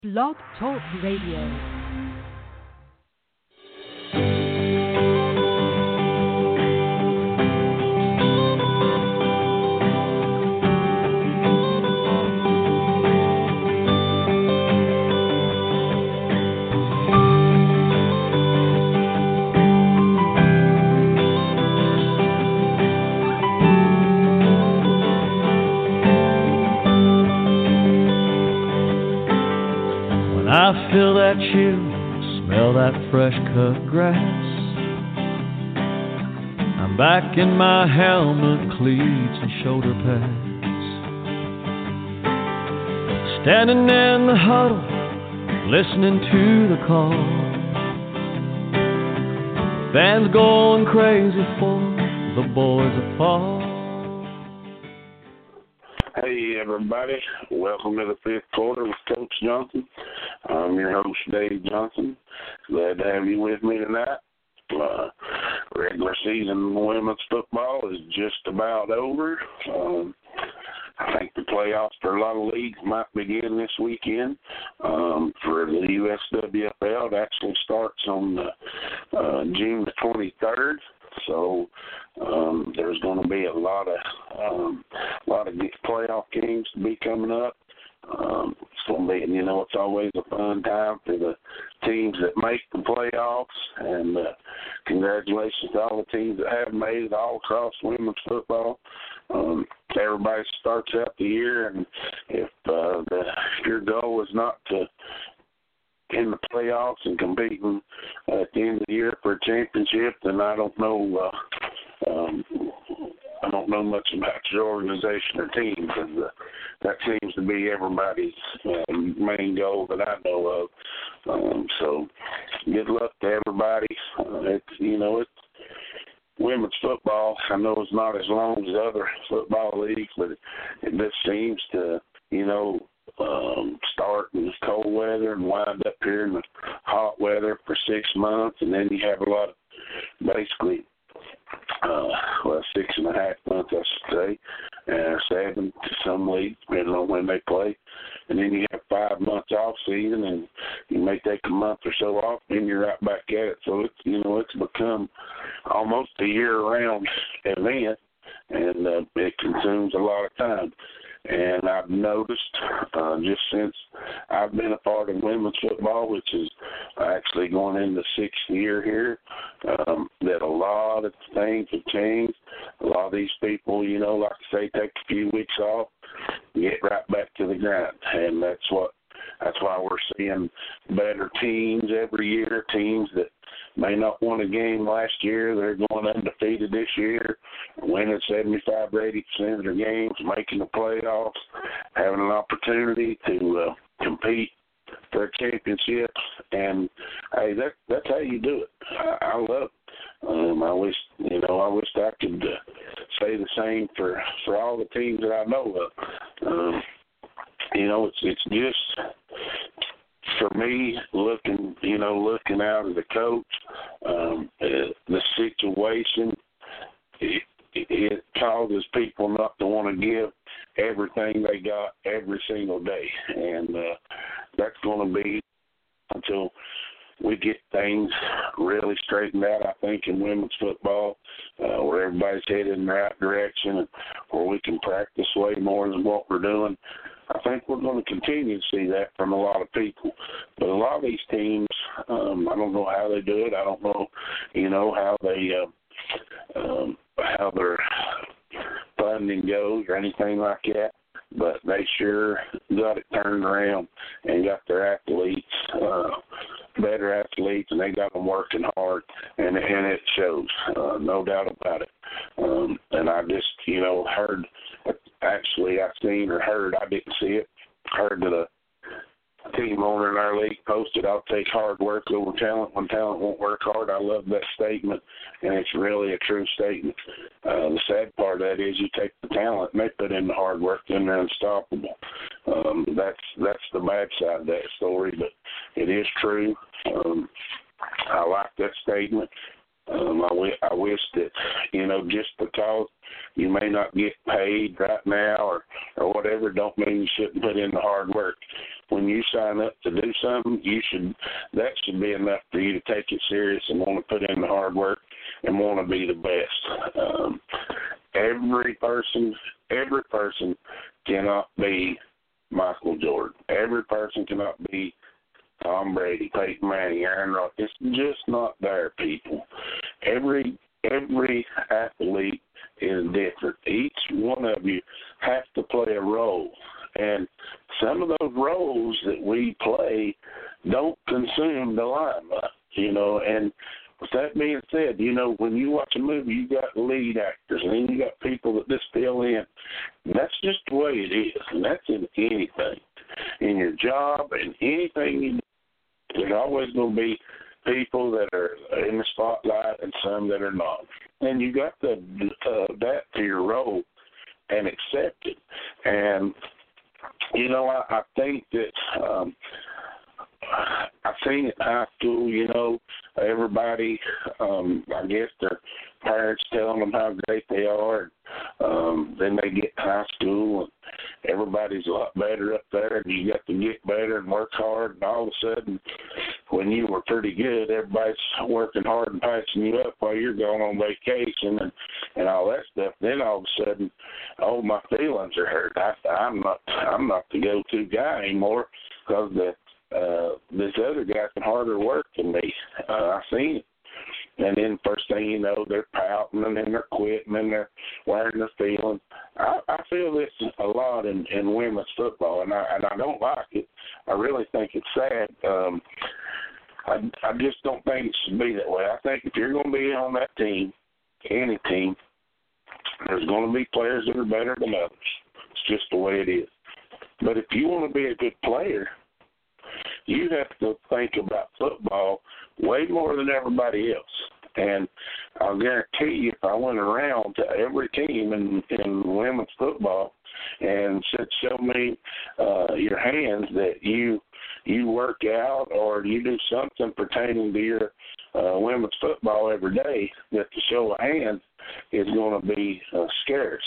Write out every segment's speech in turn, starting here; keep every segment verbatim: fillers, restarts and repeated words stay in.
Blog Talk Radio. I feel that chill, smell that fresh cut grass. I'm back in my helmet, cleats, and shoulder pads. Standing in the huddle, listening to the call. Fans going crazy for the boys that fall. Hey everybody, welcome to the fifth quarter with Coach Johnson. I'm your host, Dave Johnson. Glad to have you with me tonight. Uh, regular season women's football is just about over. Um, I think the playoffs for a lot of leagues might begin this weekend. Um, for the U S W F L, it actually starts on uh, uh, June the twenty-third. So um, there's going to be a lot of um, a lot of playoff games to be coming up. Um, it's going to be, you know, it's always a fun time for the teams that make the playoffs, and uh, congratulations to all the teams that have made it all across women's football. Um, everybody starts out the year, and if, uh, the, if your goal is not to in the playoffs and competing at the end of the year for a championship, then I don't know. Uh, um, I don't know much about your organization or team, because uh, that seems to be everybody's uh, main goal that I know of. Um, so, good luck to everybody. Uh, it's you know it's women's football. I know it's not as long as other football leagues, but it, it just seems to you know. Um, start in the cold weather and wind up here in the hot weather for six months, and then you have a lot of basically, uh, well, six and a half months, I should say, and seven to some leagues, depending on when they play. And then you have five months off season, and you may take a month or so off, then you're right back at it. So it's you know it's become almost a year-round event, and uh, it consumes a lot of time. And I've noticed uh, just since I've been a part of women's football, which is actually going into sixth year here, um, that a lot of things have changed. A lot of these people, you know, like I say, take a few weeks off, get right back to the grind. And that's what that's why we're seeing better teams every year, teams that may not won a game last year. They're going undefeated this year, winning seventy-five to eighty percent of their games, making the playoffs, having an opportunity to uh, compete for a championship. And, hey, that, that's how you do it. I, I love it. Um, I wish, you know, I wish I could uh, say the same for, for all the teams that I know of. Um, you know, it's it's just for me, looking, you know, looking out as a coach, um, uh, the situation, it, it causes people not to want to give everything they got every single day. And uh, that's going to be until we get things really straightened out, I think, in women's football, uh, where everybody's headed in the right direction and where we can practice way more than what we're doing. I think we're going to continue to see that from a lot of people. But a lot of these teams, um, I don't know how they do it. I don't know, you know, how they, uh, um, how their funding goes or anything like that. But they sure got it turned around and got their athletes, uh, better athletes, and they got them working hard, and, and it shows, uh, no doubt about it. Um, and I just, you know, heard, actually I seen or heard, I didn't see it, heard that a team owner in our league posted, "I'll take hard work over talent when talent won't work hard." I love that statement, and it's really a true statement. Uh, the sad part of that is you take the talent and they put in the hard work, then they're unstoppable. Um, that's that's the bad side of that story, but it is true. Um, I like that statement. Um, I, w- I wish that, you know, just because you may not get paid right now or, or whatever, don't mean you shouldn't put in the hard work. When you sign up to do something, you should that should be enough for you to take it serious and want to put in the hard work and want to be the best. Um, every person, every person cannot be Michael Jordan. Every person cannot be Tom Brady, Peyton Manning, Aaron Rodgers. It's just not there, people. Every every athlete is different. Each one of you has to play a role. And some of those roles that we play don't consume the limelight, you know. And with that being said, you know, when you watch a movie, you got lead actors, and then you got people that just fill in. That's just the way it is, and that's in anything. In your job and anything you do, there's always going to be people that are in the spotlight and some that are not. And you got to uh, adapt to your role and accept it. And, you know, I, I think that um, I've seen it in high school, you know, everybody, um, I guess their parents telling them how great they are. Um, then they get to high school and everybody's a lot better up there, and you got to get better and work hard, and all of a sudden, when you were pretty good, everybody's working hard and patching you up while you're going on vacation and, and all that stuff. Then all of a sudden, oh, my feelings are hurt. I, I'm not I'm not the go-to guy anymore because the uh, this other guy's been harder work than me. Uh, I've seen it. And then first thing you know, they're pouting, and then they're quitting, and they're wearing their feelings. I, I feel this a lot in, in women's football, and I, and I don't like it. I really think it's sad. Um, I, I just don't think it should be that way. I think if you're going to be on that team, any team, there's going to be players that are better than others. It's just the way it is. But if you want to be a good player, you have to think about football way more than everybody else. And I'll guarantee you, if I went around to every team in, in women's football and said, show me uh, your hands that you you work out or you do something pertaining to your uh, women's football every day, that the show of hands is going to be uh, scarce.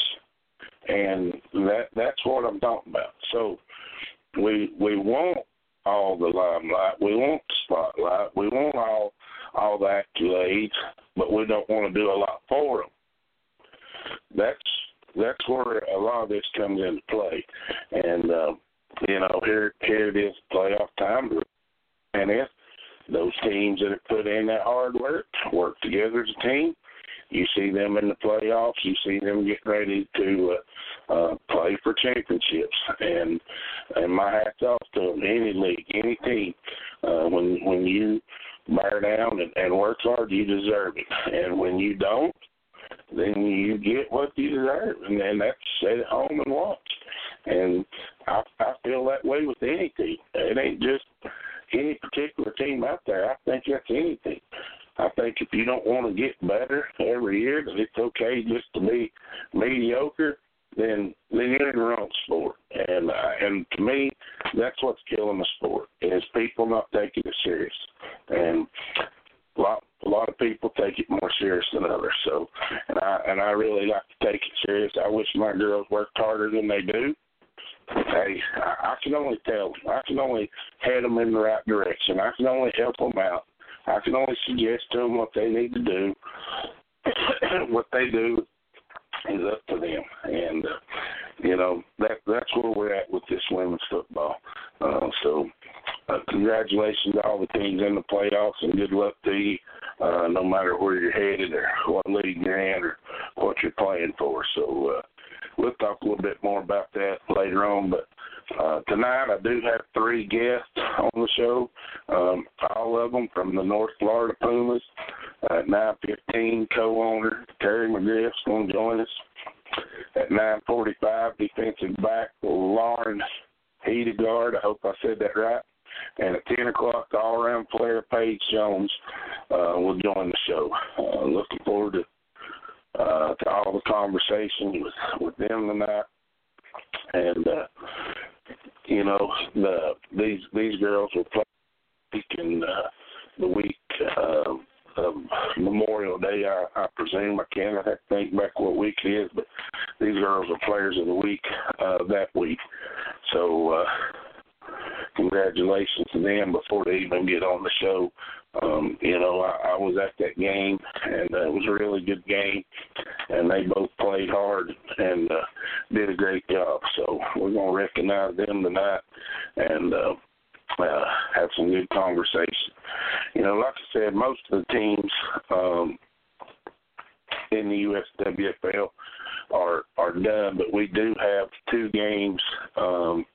And that that's what I'm talking about. So we we want all the limelight. We want the spotlight. We want all all the accolades, but we don't want to do a lot for them. That's that's where a lot of this comes into play. And uh, you know, here here it is, playoff time, and if those teams that have put in that hard work work together as a team, you see them in the playoffs. You see them get ready to uh, uh, play for championships. And and my hat's off to them. Any league, any team. Uh, when when you bear down and, and work hard, you deserve it. And when you don't, then you get what you deserve. And then that's sit at home and watch. And I, I feel that way with any team. It ain't just any particular team out there. I think that's any team. I think if you don't want to get better every year, that it's okay just to be mediocre, then then you're in the wrong sport. And uh, and to me, that's what's killing the sport, is people not taking it serious. And a lot a lot of people take it more serious than others. So, and I and I really like to take it serious. I wish my girls worked harder than they do. Hey, I, I can only tell them. I can only head them in the right direction. I can only help them out. I can only suggest to them what they need to do. What they do is up to them. And, uh, you know, that that's where we're at with this women's football. Uh, so uh, congratulations to all the teams in the playoffs, and good luck to you, uh, no matter where you're headed or what league you're in or what you're playing for. So uh, we'll talk a little bit more about that later on. But Uh, tonight I do have three guests on the show, um, all of them from the North Florida Pumas. At nine fifteen, co-owner Terry McGriff's going to join us. At nine forty-five, defensive back Lauren Hedegaard, I hope I said that right. And at ten o'clock, the all-around player Paige Jones uh, will join the show. Uh, looking forward to, uh, to all the conversations with, with them tonight. And, uh, you know, the these these girls will play in uh, the week uh, of Memorial Day, I, I presume. I can't I have to think back what week it is, but these girls are players of the week uh, that week. So uh, congratulations to them before they even get on the show. Um, you know, I, I was at that game, and uh, it was a really good game, and they both played hard and uh, did a great job. So we're going to recognize them tonight and uh, uh, have some good conversation. You know, like I said, most of the teams um, in the U S W F L are are done, but we do have two games um,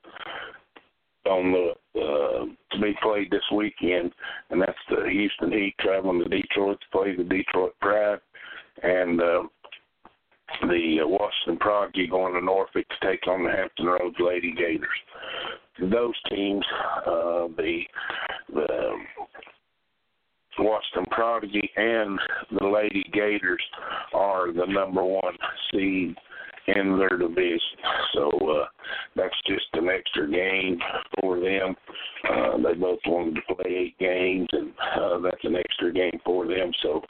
on the uh, to be played this weekend, and that's the Houston Heat traveling to Detroit to play the Detroit Pride, and uh, the uh, Washington Prodigy going to Norfolk to take on the Hampton Roads Lady Gators. Those teams, uh, the the Washington Prodigy and the Lady Gators, are the number one seed in their division. So uh, that's just an extra game for them. Uh, they both wanted to play eight games, and uh, that's an extra game for them. So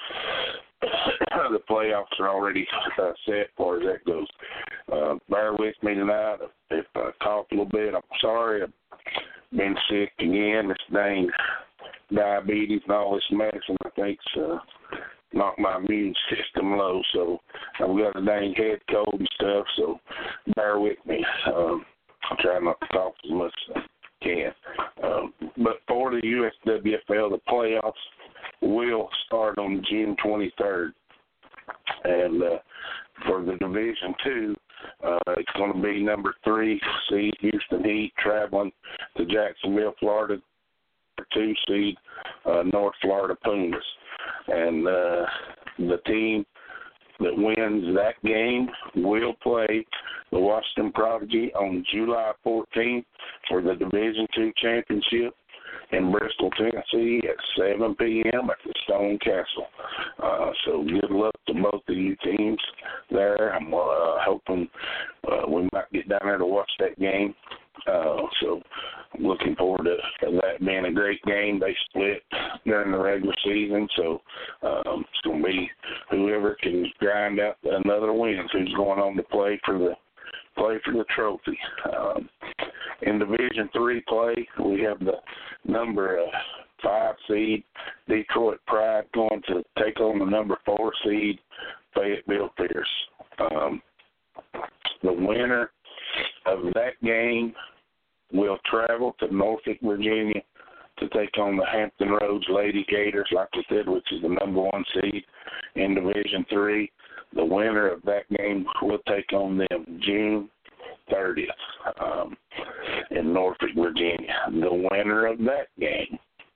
the playoffs are already uh, set as far as that goes. Uh, bear with me tonight. If I talk a little bit, I'm sorry. I've been sick again. This dang diabetes and all this medicine, I think, uh, knocked my immune system low. So I've got a dang head cold and stuff, so bear with me. Um, I'll try not to talk as much as I can. Um, but for the U S W F L, the playoffs will start on June twenty-third. And uh, for the Division Two, uh, it's going to be number three seed Houston Heat traveling to Jacksonville, Florida, two seed uh, North Florida Pumas. And uh, the team that wins that game will play the Washington Prodigy on July fourteenth for the Division Two championship in Bristol, Tennessee at seven p.m. at the Stone Castle. Uh, so good luck to both of you teams there. I'm uh, hoping uh, we might get down there to watch that game. Uh, so I'm looking forward to that being a great game. They split during the regular season, so um, it's going to be whoever can grind out another win who's going on to play for the play for the trophy. Um, in Division Three play, we have the number uh, five seed Detroit Pride going to take on the number four seed Fayetteville Fierce. Um, the winner of that game will travel to Norfolk, Virginia to take on the Hampton Roads Lady Gators, like I said, which is the number one seed in Division Three. The winner of that game will take on them June thirtieth um, in Norfolk, Virginia. The winner of that game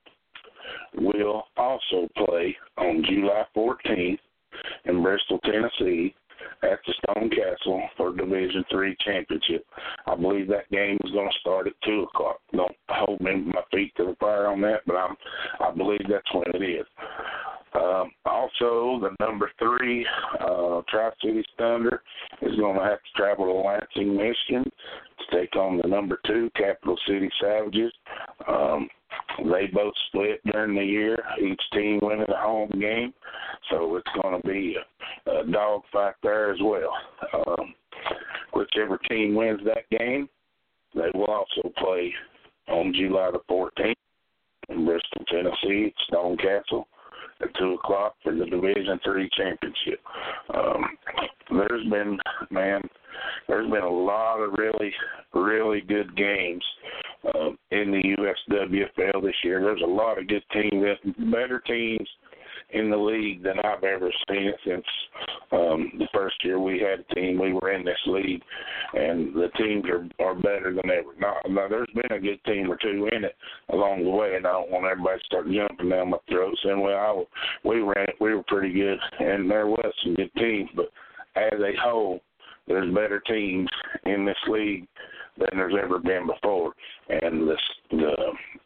will also play on July fourteenth in Bristol, Tennessee at the Stone Castle for Division Three championship. I believe that game is going to start at two o'clock. Don't hold me my feet to the fire on that, but I'm, I believe that's when it is. Um, also, the number three uh, Tri-Cities Thunder is going to have to travel to Lansing, Michigan to take on the number two Capital City Savages. Um, they both split during the year, each team winning a home game, so it's going to be a, a dogfight there as well. Um, whichever team wins that game, they will also play on July the fourteenth in Bristol, Tennessee, at Stone Castle at two o'clock for the Division Three championship. Um, there's been, man, there's been a lot of really, really good games uh, in the U S W F L this year. There's a lot of good teams, better teams in the league than I've ever seen it since um, the first year we had a team. We were in this league, and the teams are, are better than ever. Now, now, there's been a good team or two in it along the way, and I don't want everybody to start jumping down my throat saying, well, I, we ran it, we were pretty good, and there was some good teams. But as a whole, there's better teams in this league than there's ever been before. And the, the,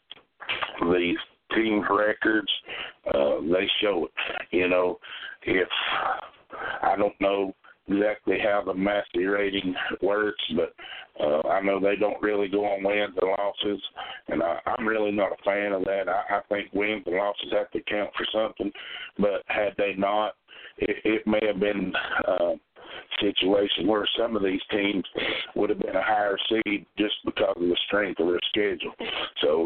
the team records, uh, they show it. You know, if I don't know exactly how the Massey rating works, but uh, I know they don't really go on wins and losses, and I, I'm really not a fan of that. I, I think wins and losses have to count for something, but had they not, it, it may have been uh, a situation where some of these teams would have been a higher seed just because of the strength of their schedule. So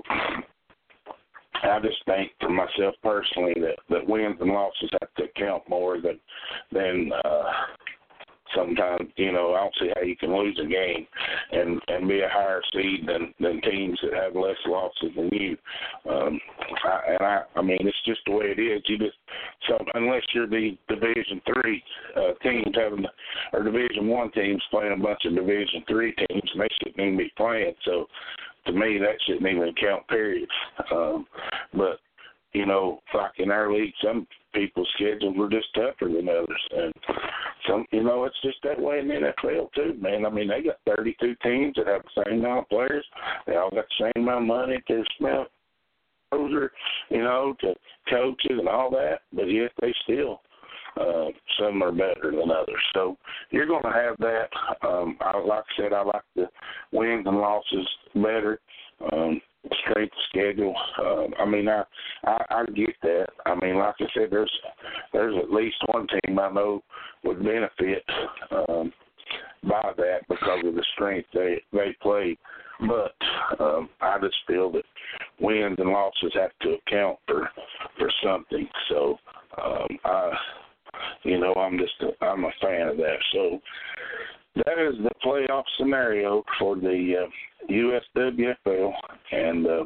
I just think for myself personally that, that wins and losses have to count more than than uh, sometimes, you know, I don't see how you can lose a game and, and be a higher seed than, than teams that have less losses than you. Um, I, and I, I mean, it's just the way it is. You just so unless you're the Division Three uh, teams having, or Division One teams playing a bunch of Division Three teams, and they shouldn't even be playing. So to me, that shouldn't even count. Period. Um, but you know, like in our league, some people's schedules were just tougher than others, and some, you know, it's just that way in the N F L too, man. I mean, they got thirty-two teams that have the same amount of players. They all got the same amount of money to spend, you know, to coaches and all that, but yet they still, uh, some are better than others. So you're going to have that. Um, I, like I said, I like the wins and losses better. Um, strength of schedule. Um, I mean, I, I I get that. I mean, like I said, there's there's at least one team I know would benefit um, by that because of the strength they they play. But um, I just feel that wins and losses have to account for for something. So um, I, you know, I'm just a, I'm a fan of that. So that is the playoff scenario for the uh, U S W F L, and uh,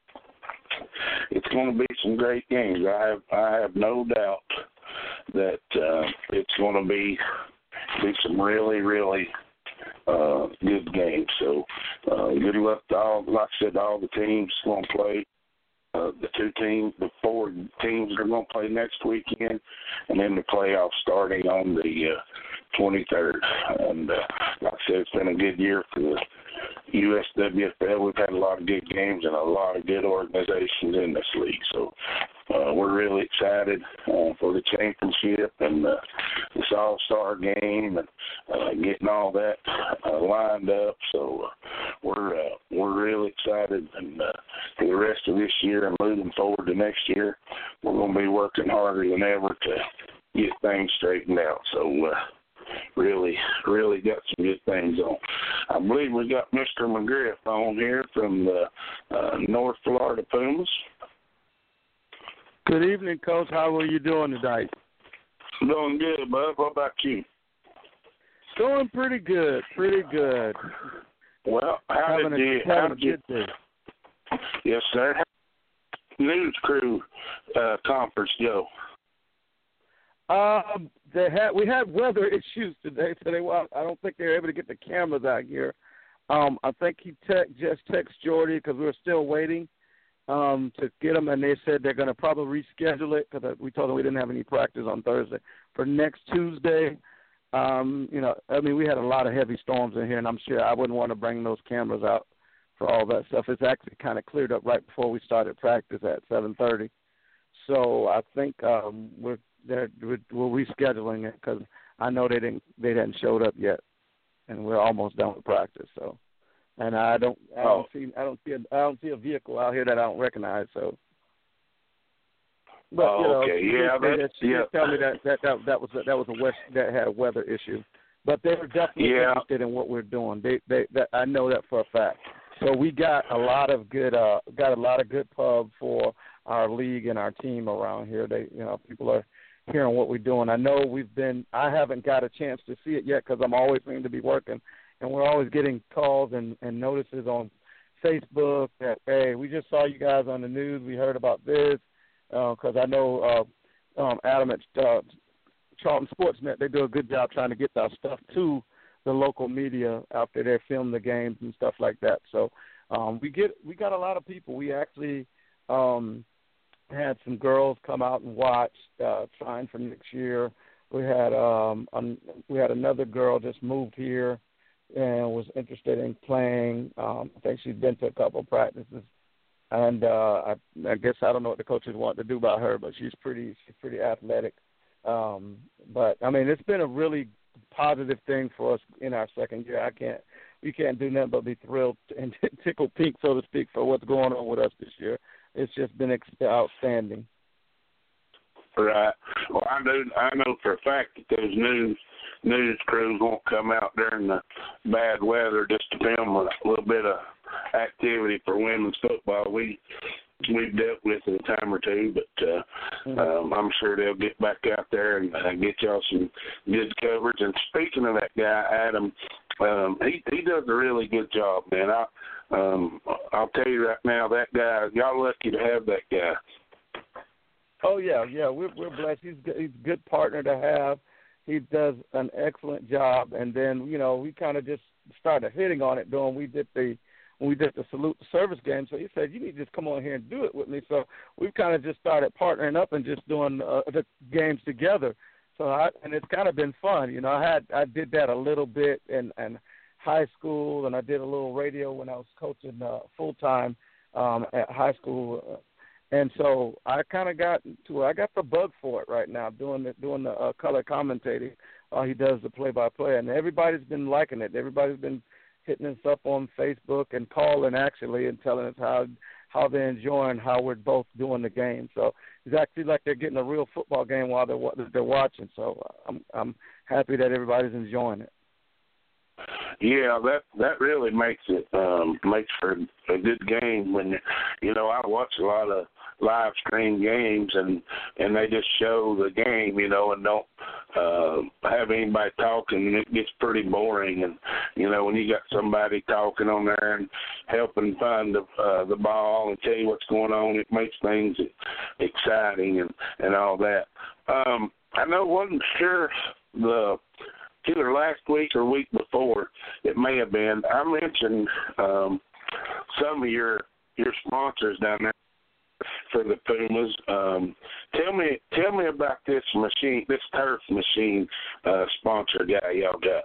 it's going to be some great games. I have I have no doubt that uh, it's going to be be some really really uh, good games. So uh, good luck to all. Like I said, all the teams going to play. Uh, the two teams, the four teams are going to play next weekend, and then the playoffs starting on the uh, twenty-third. And uh, like I said, it's been a good year for the U S W F L. We've had a lot of good games and a lot of good organizations in this league. So uh, we're really excited uh, for the championship and uh, this all-star game and uh, getting all that uh, lined up. So uh, we're uh, we're really excited, and uh, for the rest of this year and moving forward to next year, we're going to be working harder than ever to get things straightened out. So uh, really, really got some good things on. I believe we got Mister McGriff on here from the uh, North Florida Pumas. Good evening, Coach. How are you doing tonight? Doing good, bud. What about you? Doing pretty good, pretty good. Well, how having did a, you? having How a did you? good day. Yes, sir. How did the news crew uh, conference go? Um, they had we had weather issues today, so they well, I don't think they were able to get the cameras out here. Um, I think he te- just texted Jordy because we were still waiting um, to get them, and they said they're going to probably reschedule it because we told them we didn't have any practice on Thursday for next Tuesday. Um, you know, I mean, we had a lot of heavy storms in here, and I'm sure I wouldn't want to bring those cameras out for all that stuff. It's actually kind of cleared up right before we started practice at seven thirty. So I think um, we're they're, we're, we're rescheduling it because I know they didn't they hadn't showed up yet, and we're almost done with practice. So, and I don't I don't Oh. see I don't see a, I don't see a vehicle out here that I don't recognize. So. But, Oh, you know, okay. she Yeah, did say that- that, she yeah. did tell me that that, that that was a, that was a west that had a weather issue, but they were definitely Yeah. interested in what we're doing. They they that I know that for a fact. So we got a lot of good uh got a lot of good pub for our league and our team around here. They you know people are hearing what we're doing. I know we've been I haven't got a chance to see it yet because I'm always seem to be working, and we're always getting calls and, and notices on Facebook that hey we just saw you guys on the news. We heard about this. Because uh, I know uh, um, Adam at uh, Charlton Sportsnet, they do a good job trying to get our stuff to the local media out there. They film the games and stuff like that. So um, we get we got a lot of people. We actually um, had some girls come out and watch, uh, sign for next year. We had um, um, we had another girl just moved here and was interested in playing. Um, I think she'd been to a couple of practices. And uh, I, I guess I don't know what the coaches want to do about her, but she's pretty she's pretty athletic. Um, but I mean, it's been a really positive thing for us in our second year. I can't, we can't do nothing but be thrilled and tickle pink, so to speak, for what's going on with us this year. It's just been ex- outstanding. Right. Well, I know I know for a fact that those news news crews won't come out during the bad weather just to film a little bit of activity for women's football. We we've dealt with it a time or two, but uh, um, I'm sure they'll get back out there and uh, get y'all some good coverage. And speaking of that guy, Adam, um, he he does a really good job, man. I um, I'll tell you right now, that guy, y'all lucky to have that guy. Oh yeah, yeah, we're we're blessed. He's good, he's a good partner to have. He does an excellent job, and then you know we kind of just started hitting on it during we did the when we did the salute the service game. So he said, "You need to just come on here and do it with me." So we've kind of just started partnering up and just doing uh, the games together. So I, and it's kind of been fun. You know, I had I did that a little bit in, in high school, and I did a little radio when I was coaching uh, full time um, at high school. Uh, And so I kind of got to I got the bug for it right now, doing the doing the uh, color commentating. Uh, he does the play-by-play, and everybody's been liking it. Everybody's been hitting us up on Facebook and calling actually and telling us how how they're enjoying how we're both doing the game. So it's actually like they're getting a real football game while they're they're watching. So I'm I'm happy that everybody's enjoying it. Yeah, that that really makes it um, makes for a good game. When you know, I watch a lot of live stream games, and and they just show the game, you know, and don't uh, have anybody talking. It gets pretty boring. And you know, when you got somebody talking on there and helping find the uh, the ball and tell you what's going on, it makes things exciting and and all that. Um, I know, wasn't sure the. Either last week or week before, it may have been, I mentioned um, some of your your sponsors down there for the Pumas. Um, tell me tell me about this machine, this turf machine uh, sponsor guy y'all got.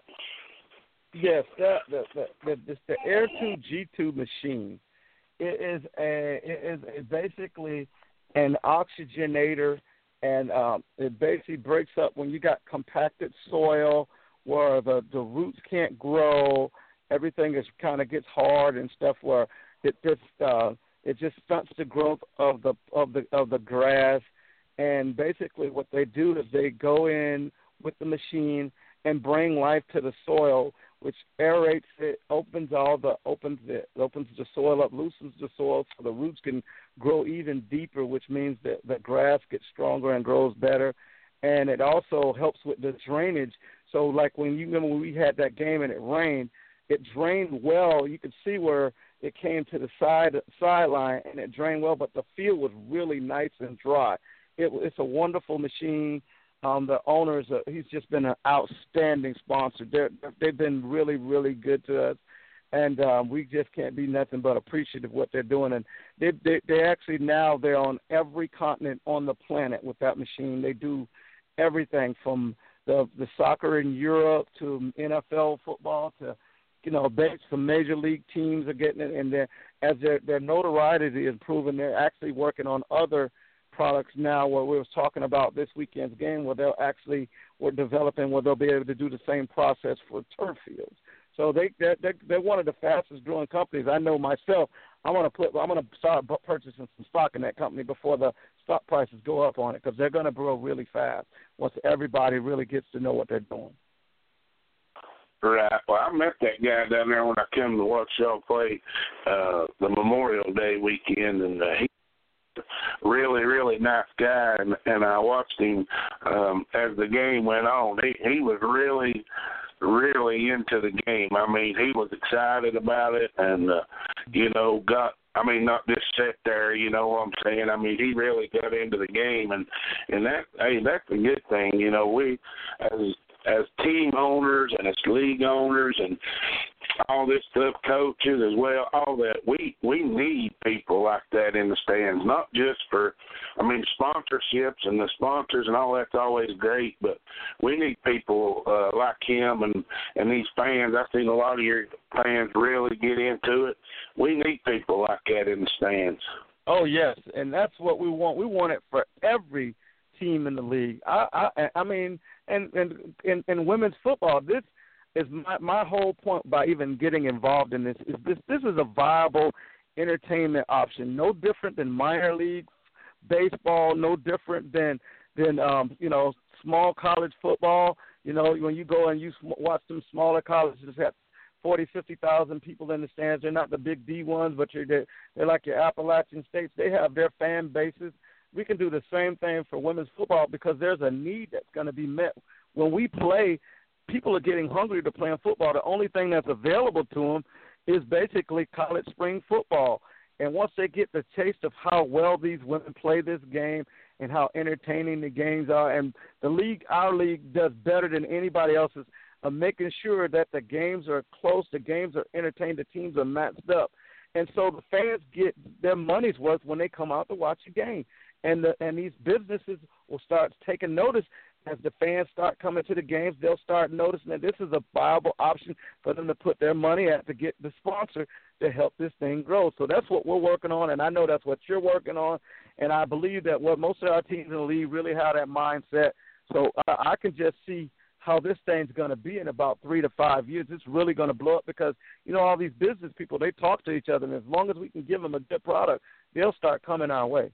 Yes, the the the, the, the, the Air two G two machine. It is a it is basically an oxygenator, and um, it basically breaks up when you got compacted soil where the, the roots can't grow, everything is kind of gets hard and stuff. Where it just uh, it just stunts the growth of the of the of the grass. And basically, what they do is they go in with the machine and bring life to the soil, which aerates it, opens all the opens it opens the soil up, loosens the soil so the roots can grow even deeper, which means that the grass gets stronger and grows better. And it also helps with the drainage. So, like when you remember when we had that game and it rained, it drained well. You could see where it came to the side sideline and it drained well, but the field was really nice and dry. It, it's a wonderful machine. Um, the owners, uh, he's just been an outstanding sponsor. They're, they've been really, really good to us, and um, we just can't be nothing but appreciative of what they're doing. And they, they, they actually now they're on every continent on the planet with that machine. They do everything from the the soccer in Europe to N F L football to, you know, some major league teams are getting it, and they're, as their their notoriety is improving, they're actually working on other products now. Where we was talking about this weekend's game, where they'll actually we're developing where they'll be able to do the same process for turf fields. So they they're, they're, they're one of the fastest growing companies. I know myself. I'm gonna put I'm gonna start purchasing some stock in that company before the stock prices go up on it, because they're gonna grow really fast once everybody really gets to know what they're doing. Right. Well, I met that guy down there when I came to watch y'all play uh, the Memorial Day weekend, and uh, he really, really nice guy, and, and I watched him um, as the game went on. He he was really, really into the game. I mean, he was excited about it, and uh, you know, got. I mean, not just sit there. You know what I'm saying? I mean, he really got into the game, and and that hey, that's a good thing. You know, we as as team owners and as league owners and all this stuff, coaches as well, all that, we we need people like that in the stands, not just for, I mean, sponsorships and the sponsors and all that's always great, but we need people uh, like him and, and these fans. I've seen a lot of your fans really get into it. We need people like that in the stands. Oh, yes, and that's what we want. We want it for every team in the league. I I, I mean, and and in, in women's football, this is my my whole point by even getting involved in this. Is this this is a viable entertainment option, no different than minor league baseball, no different than than um, you know small college football. You know, when you go and you watch some smaller colleges that forty, fifty thousand people in the stands. They're not the big D ones, but you're, they're, they're like your Appalachian states. They have their fan bases. We can do the same thing for women's football because there's a need that's going to be met. When we play, people are getting hungry to play in football. The only thing that's available to them is basically college spring football. And once they get the taste of how well these women play this game and how entertaining the games are, and the league, our league, does better than anybody else's of making sure that the games are close, the games are entertained, the teams are matched up. And so the fans get their money's worth when they come out to watch a game. And the, and these businesses will start taking notice as the fans start coming to the games. They'll start noticing that this is a viable option for them to put their money at to get the sponsor to help this thing grow. So that's what we're working on, and I know that's what you're working on. And I believe that what most of our teams in the league really have that mindset. So uh, I can just see how this thing's going to be in about three to five years. It's really going to blow up because, you know, all these business people, they talk to each other, and as long as we can give them a good product, they'll start coming our way.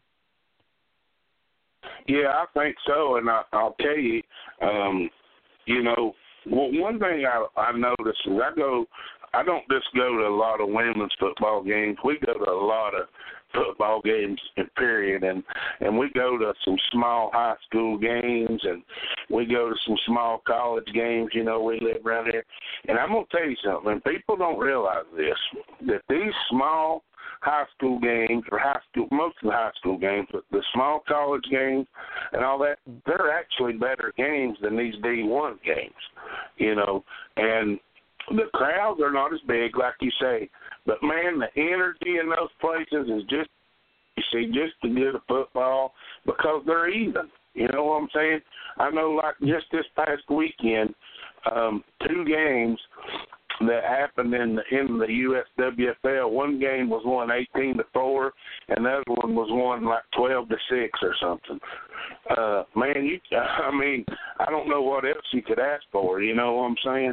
Yeah, I think so, and I, I'll tell you, um, you know, well, one thing I, I notice is I go, I don't just go to a lot of women's football games. We go to a lot of football games, period, and and we go to some small high school games, and we go to some small college games. You know, we live around here, and I'm gonna tell you something. People don't realize this, that these small high school games, or high school, most of the high school games, but the small college games and all that, they're actually better games than these D one games, you know, and the crowds are not as big, like you say, but, man, the energy in those places is just, you see, just as good a football because they're even. You know what I'm saying? I know, like, just this past weekend, um, two games that happened in the, in the U S W F L. One game was won eighteen to four, and the other one was won like twelve to six or something. Uh, man, you, I mean, I don't know what else you could ask for. You know what I'm saying?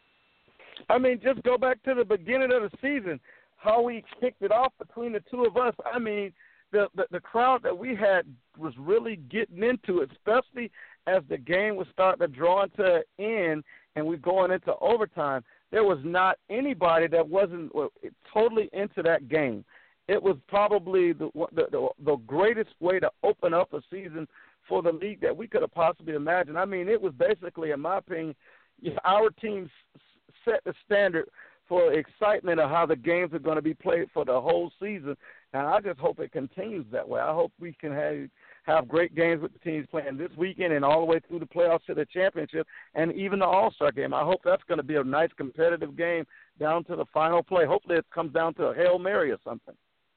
I mean, just go back to the beginning of the season, how we kicked it off between the two of us. I mean, the, the, the crowd that we had was really getting into it, especially as the game was starting to draw into an end and we're going into overtime. There was not anybody that wasn't totally into that game. It was probably the, the, the, the greatest way to open up a season for the league that we could have possibly imagined. I mean, it was basically, in my opinion, our team set the standard for excitement of how the games are going to be played for the whole season. And I just hope it continues that way. I hope we can have have great games with the teams playing this weekend and all the way through the playoffs to the championship and even the All-Star game. I hope that's going to be a nice competitive game down to the final play. Hopefully it comes down to a Hail Mary or something.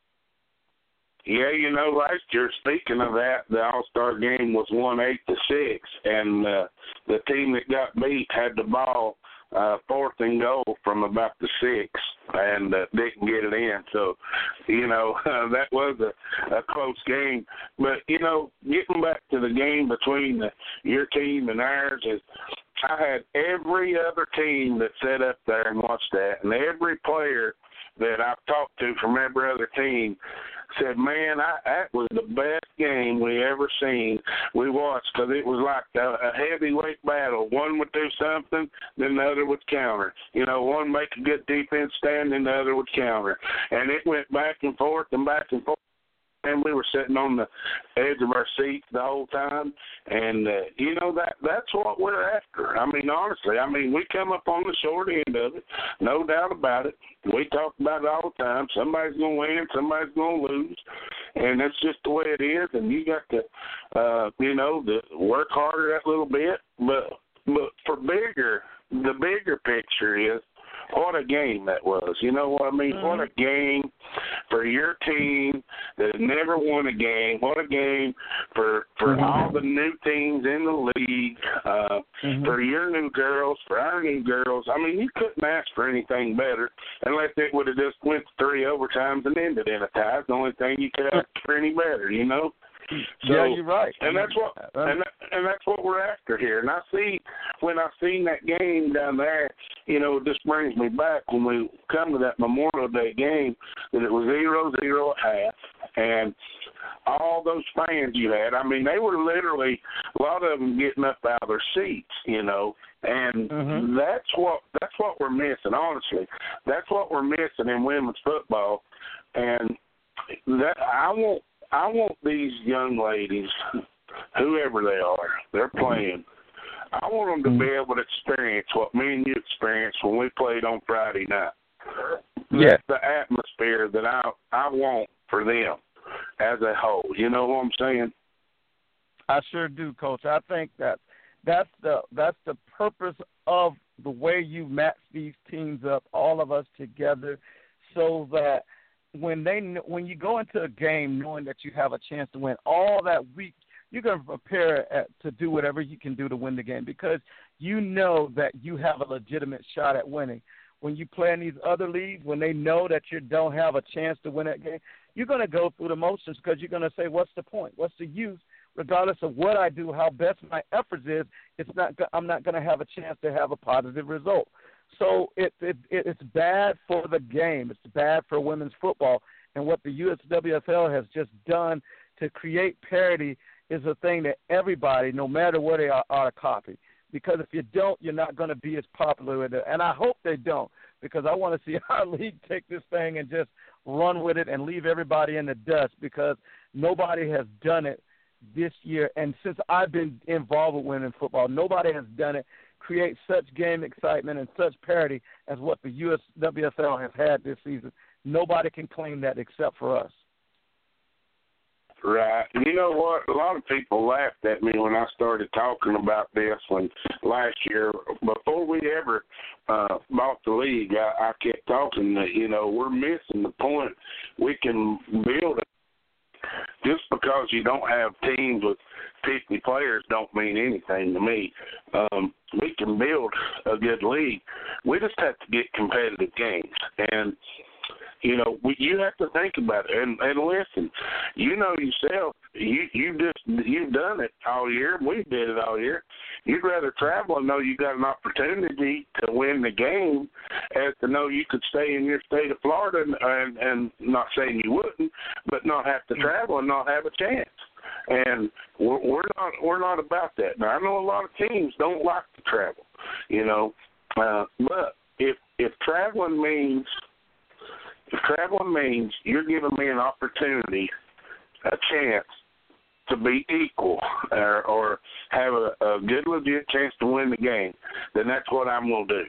Yeah, you know, last year, speaking of that, the All-Star game was won eight to six, and uh, the team that got beat had the ball uh, fourth and goal from about the six, and uh, didn't get it in. So, you know, uh, that was a, a close game. But, you know, getting back to the game between the, your team and ours, is I had every other team that sat up there and watched that, and every player that I've talked to from every other team said, man, I, that was the best game we ever seen. We watched because it was like a, a heavyweight battle. One would do something, then the other would counter. You know, one make a good defense stand, then the other would counter. And it went back and forth and back and forth. And we were sitting on the edge of our seats the whole time. And, uh, you know, that that's what we're after. I mean, honestly, I mean, we come up on the short end of it, no doubt about it. We talk about it all the time. Somebody's going to win, somebody's going to lose. And that's just the way it is. And you got to, uh, you know, the, work harder that little bit. But, but for bigger, the bigger picture is, what a game that was. You know what I mean? Mm-hmm. What a game for your team that has never won a game. What a game for for mm-hmm. all the new teams in the league, uh, mm-hmm. for your new girls, for our new girls. I mean, you couldn't ask for anything better unless it would have just went three overtimes and ended in a tie. It's the only thing you could ask for any better, you know? So, yeah, you're right. And that's what uh, and and that's what we're after here. And I see when I seen that game down there, you know, this brings me back when we come to that Memorial Day game that it was zero zero at half, and all those fans you had, I mean, they were literally, a lot of them getting up out of their seats, you know, and mm-hmm. that's what that's what we're missing, honestly. That's what we're missing in women's football, and that I want I want these young ladies, whoever they are, they're playing, I want them to be able to experience what me and you experienced when we played on Friday night. Yeah. That's the atmosphere that I I want for them as a whole. You know what I'm saying? I sure do, Coach. I think that that's the that's the purpose of the way you match these teams up, all of us together, so that when they when you go into a game knowing that you have a chance to win, all that week you're going to prepare at, to do whatever you can do to win the game because you know that you have a legitimate shot at winning. When you play in these other leagues, when they know that you don't have a chance to win that game, you're going to go through the motions because you're going to say, what's the point? What's the use? Regardless of what I do, how best my efforts is, it's not. I'm not going to have a chance to have a positive result. So it, it, it's bad for the game. It's bad for women's football. And what the U S W F L has just done to create parity is a thing that everybody, no matter where they are, ought to copy. Because if you don't, you're not going to be as popular with it. And I hope they don't, because I want to see our league take this thing and just run with it and leave everybody in the dust, because nobody has done it this year. And since I've been involved with women's football, nobody has done it, create such game excitement and such parity as what the U S W F L has had this season. Nobody can claim that except for us. Right. You know what? A lot of people laughed at me when I started talking about this when last year, before we ever uh, bought the league, I, I kept talking that, you know, we're missing the point. We can build it. Just because you don't have teams with fifty players don't mean anything to me. Um, we can build a good league. We just have to get competitive games. And you know, we, you have to think about it and, and listen. You know yourself, you you just you've done it all year. We did it all year. You'd rather travel and know you got an opportunity to win the game, as to know you could stay in your state of Florida and, and, and not saying you wouldn't, but not have to travel and not have a chance. And we're, we're not we're not about that. Now I know a lot of teams don't like to travel, you know, uh, but if if traveling means If traveling means you're giving me an opportunity, a chance to be equal or, or have a, a good, legit chance to win the game, then that's what I'm going to do.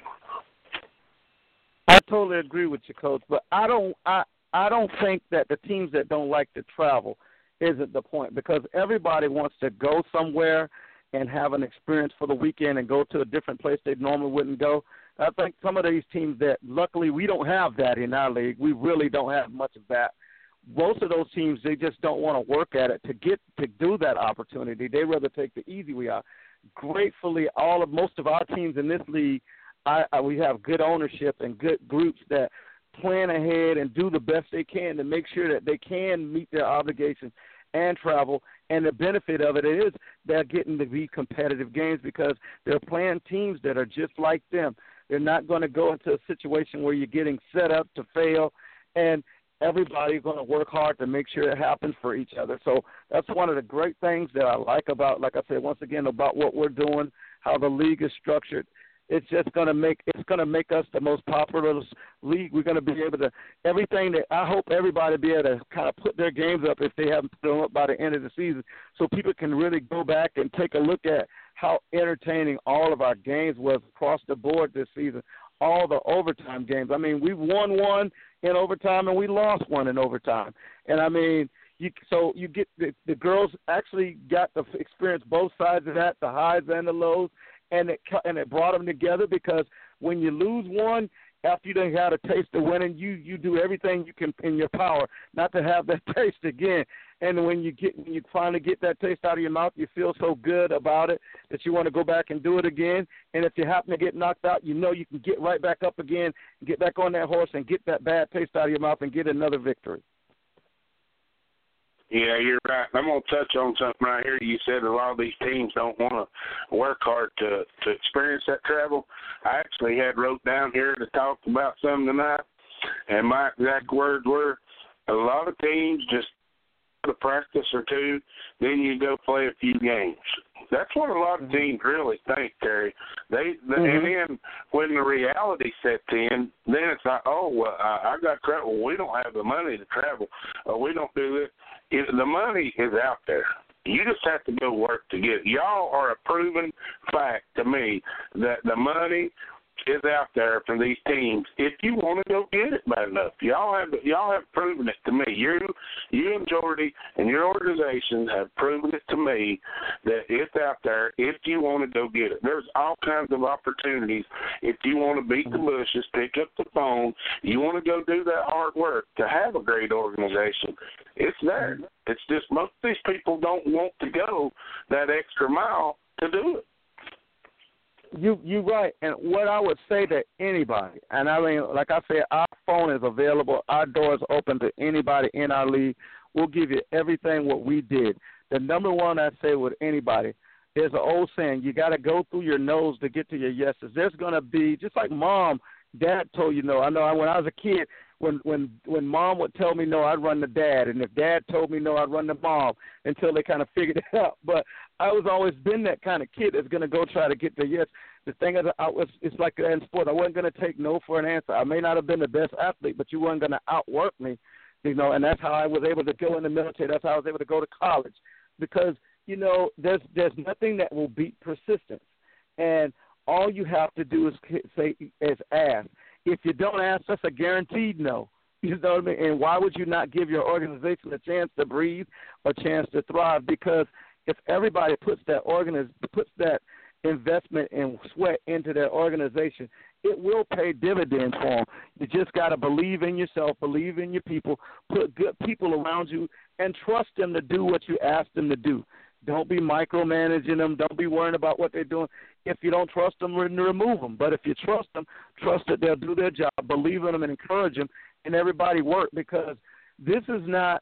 I totally agree with you, Coach, but I don't I, I don't think that the teams that don't like to travel isn't the point, because everybody wants to go somewhere and have an experience for the weekend and go to a different place they normally wouldn't go. I think some of these teams that, luckily, we don't have that in our league. We really don't have much of that. Most of those teams, they just don't want to work at it to get to do that opportunity. They rather take the easy way out. Gratefully, all of most of our teams in this league, I, I, we have good ownership and good groups that plan ahead and do the best they can to make sure that they can meet their obligations and travel. And the benefit of it is they're getting to be competitive games because they're playing teams that are just like them. They're not going to go into a situation where you're getting set up to fail, and everybody's going to work hard to make sure it happens for each other. So that's one of the great things that I like about, like I said, once again, about what we're doing, how the league is structured. It's just going to make it's going to make us the most popular league. We're going to be able to everything that I hope everybody be able to kind of put their games up if they haven't put them up by the end of the season, so people can really go back and take a look at how entertaining all of our games was across the board this season. All the overtime games. I mean, we won one in overtime and we lost one in overtime. And I mean, you so you get the, the girls actually got to experience both sides of that, the highs and the lows. And it and it brought them together, because when you lose one, after you done had a taste of winning, you, you do everything you can in your power not to have that taste again. And when you get when you finally get that taste out of your mouth, you feel so good about it that you want to go back and do it again. And if you happen to get knocked out, you know you can get right back up again, get back on that horse, and get that bad taste out of your mouth and get another victory. Yeah, you're right. I'm going to touch on something right here. You said a lot of these teams don't want to work hard to, to experience that travel. I actually had wrote down here to talk about some tonight, and my exact words were, a lot of teams just a practice or two, then you go play a few games. That's what a lot of teams really think, Terry. They, mm-hmm. And then when the reality sets in, then it's like, oh, well, I, I got travel. We don't have the money to travel. Or we don't do this. It, the money is out there. You just have to go work to get it. Y'all are a proven fact to me that the money is out there for these teams if you want to go get it bad enough. Y'all have y'all have proven it to me. You, you and Jordy and your organizations have proven it to me that it's out there if you want to go get it. There's all kinds of opportunities if you want to beat the bushes, pick up the phone, you want to go do that hard work to have a great organization. It's there. It's just most of these people don't want to go that extra mile to do it. You you right, and what I would say to anybody, and I mean, like I said, our phone is available, our door is open to anybody in our league. We'll give you everything what we did. The number one I say with anybody, there's an old saying, you got to go through your nose to get to your yeses. There's going to be, just like mom, dad told you no. I know when I was a kid, when when when mom would tell me no, I'd run to dad, and if dad told me no, I'd run to mom until they kind of figured it out. But I was always been that kind of kid that's going to go try to get the yes. The thing is, I was, it's like in sport. I wasn't going to take no for an answer. I may not have been the best athlete, but you weren't going to outwork me, you know, and that's how I was able to go in the military. That's how I was able to go to college because, you know, there's there's nothing that will beat persistence. And all you have to do is say is ask. If you don't ask, that's a guaranteed no. You know what I mean? And why would you not give your organization a chance to breathe, a chance to thrive? Because if everybody puts that organiz- puts that investment and sweat into their organization, it will pay dividends for them. You just got to believe in yourself, believe in your people, put good people around you, and trust them to do what you ask them to do. Don't be micromanaging them. Don't be worrying about what they're doing. If you don't trust them, remove them. But if you trust them, trust that they'll do their job, believe in them, and encourage them, and everybody work, because this is not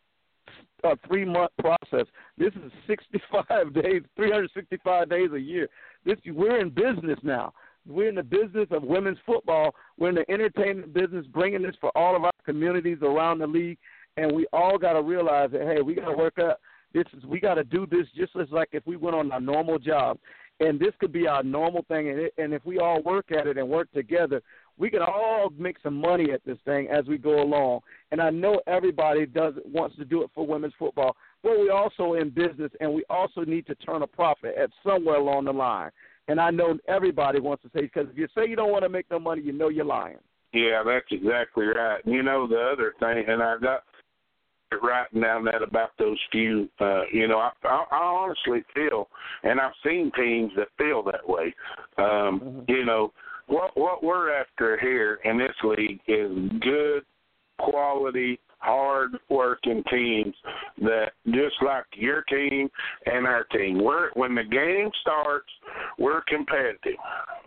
a three-month process. This is sixty-five days, three hundred sixty-five days a year. This We're in business now. We're in the business of women's football. We're in the entertainment business, bringing this for all of our communities around the league, and we all got to realize that, hey, we got to work up. This is we got to do this just as like if we went on our normal job, and this could be our normal thing. And, it, and if we all work at it and work together, we can all make some money at this thing as we go along. And I know everybody does wants to do it for women's football, but we also in business, and we also need to turn a profit at somewhere along the line. And I know everybody wants to say, because if you say you don't want to make no money, you know you're lying. Yeah, that's exactly right. You know, the other thing, and I got writing down that about those few, uh, you know, I, I, I honestly feel, and I've seen teams that feel that way. Um, mm-hmm. You know, what what we're after here in this league is good, quality, hard-working teams that, just like your team and our team, we're, when the game starts, we're competitive.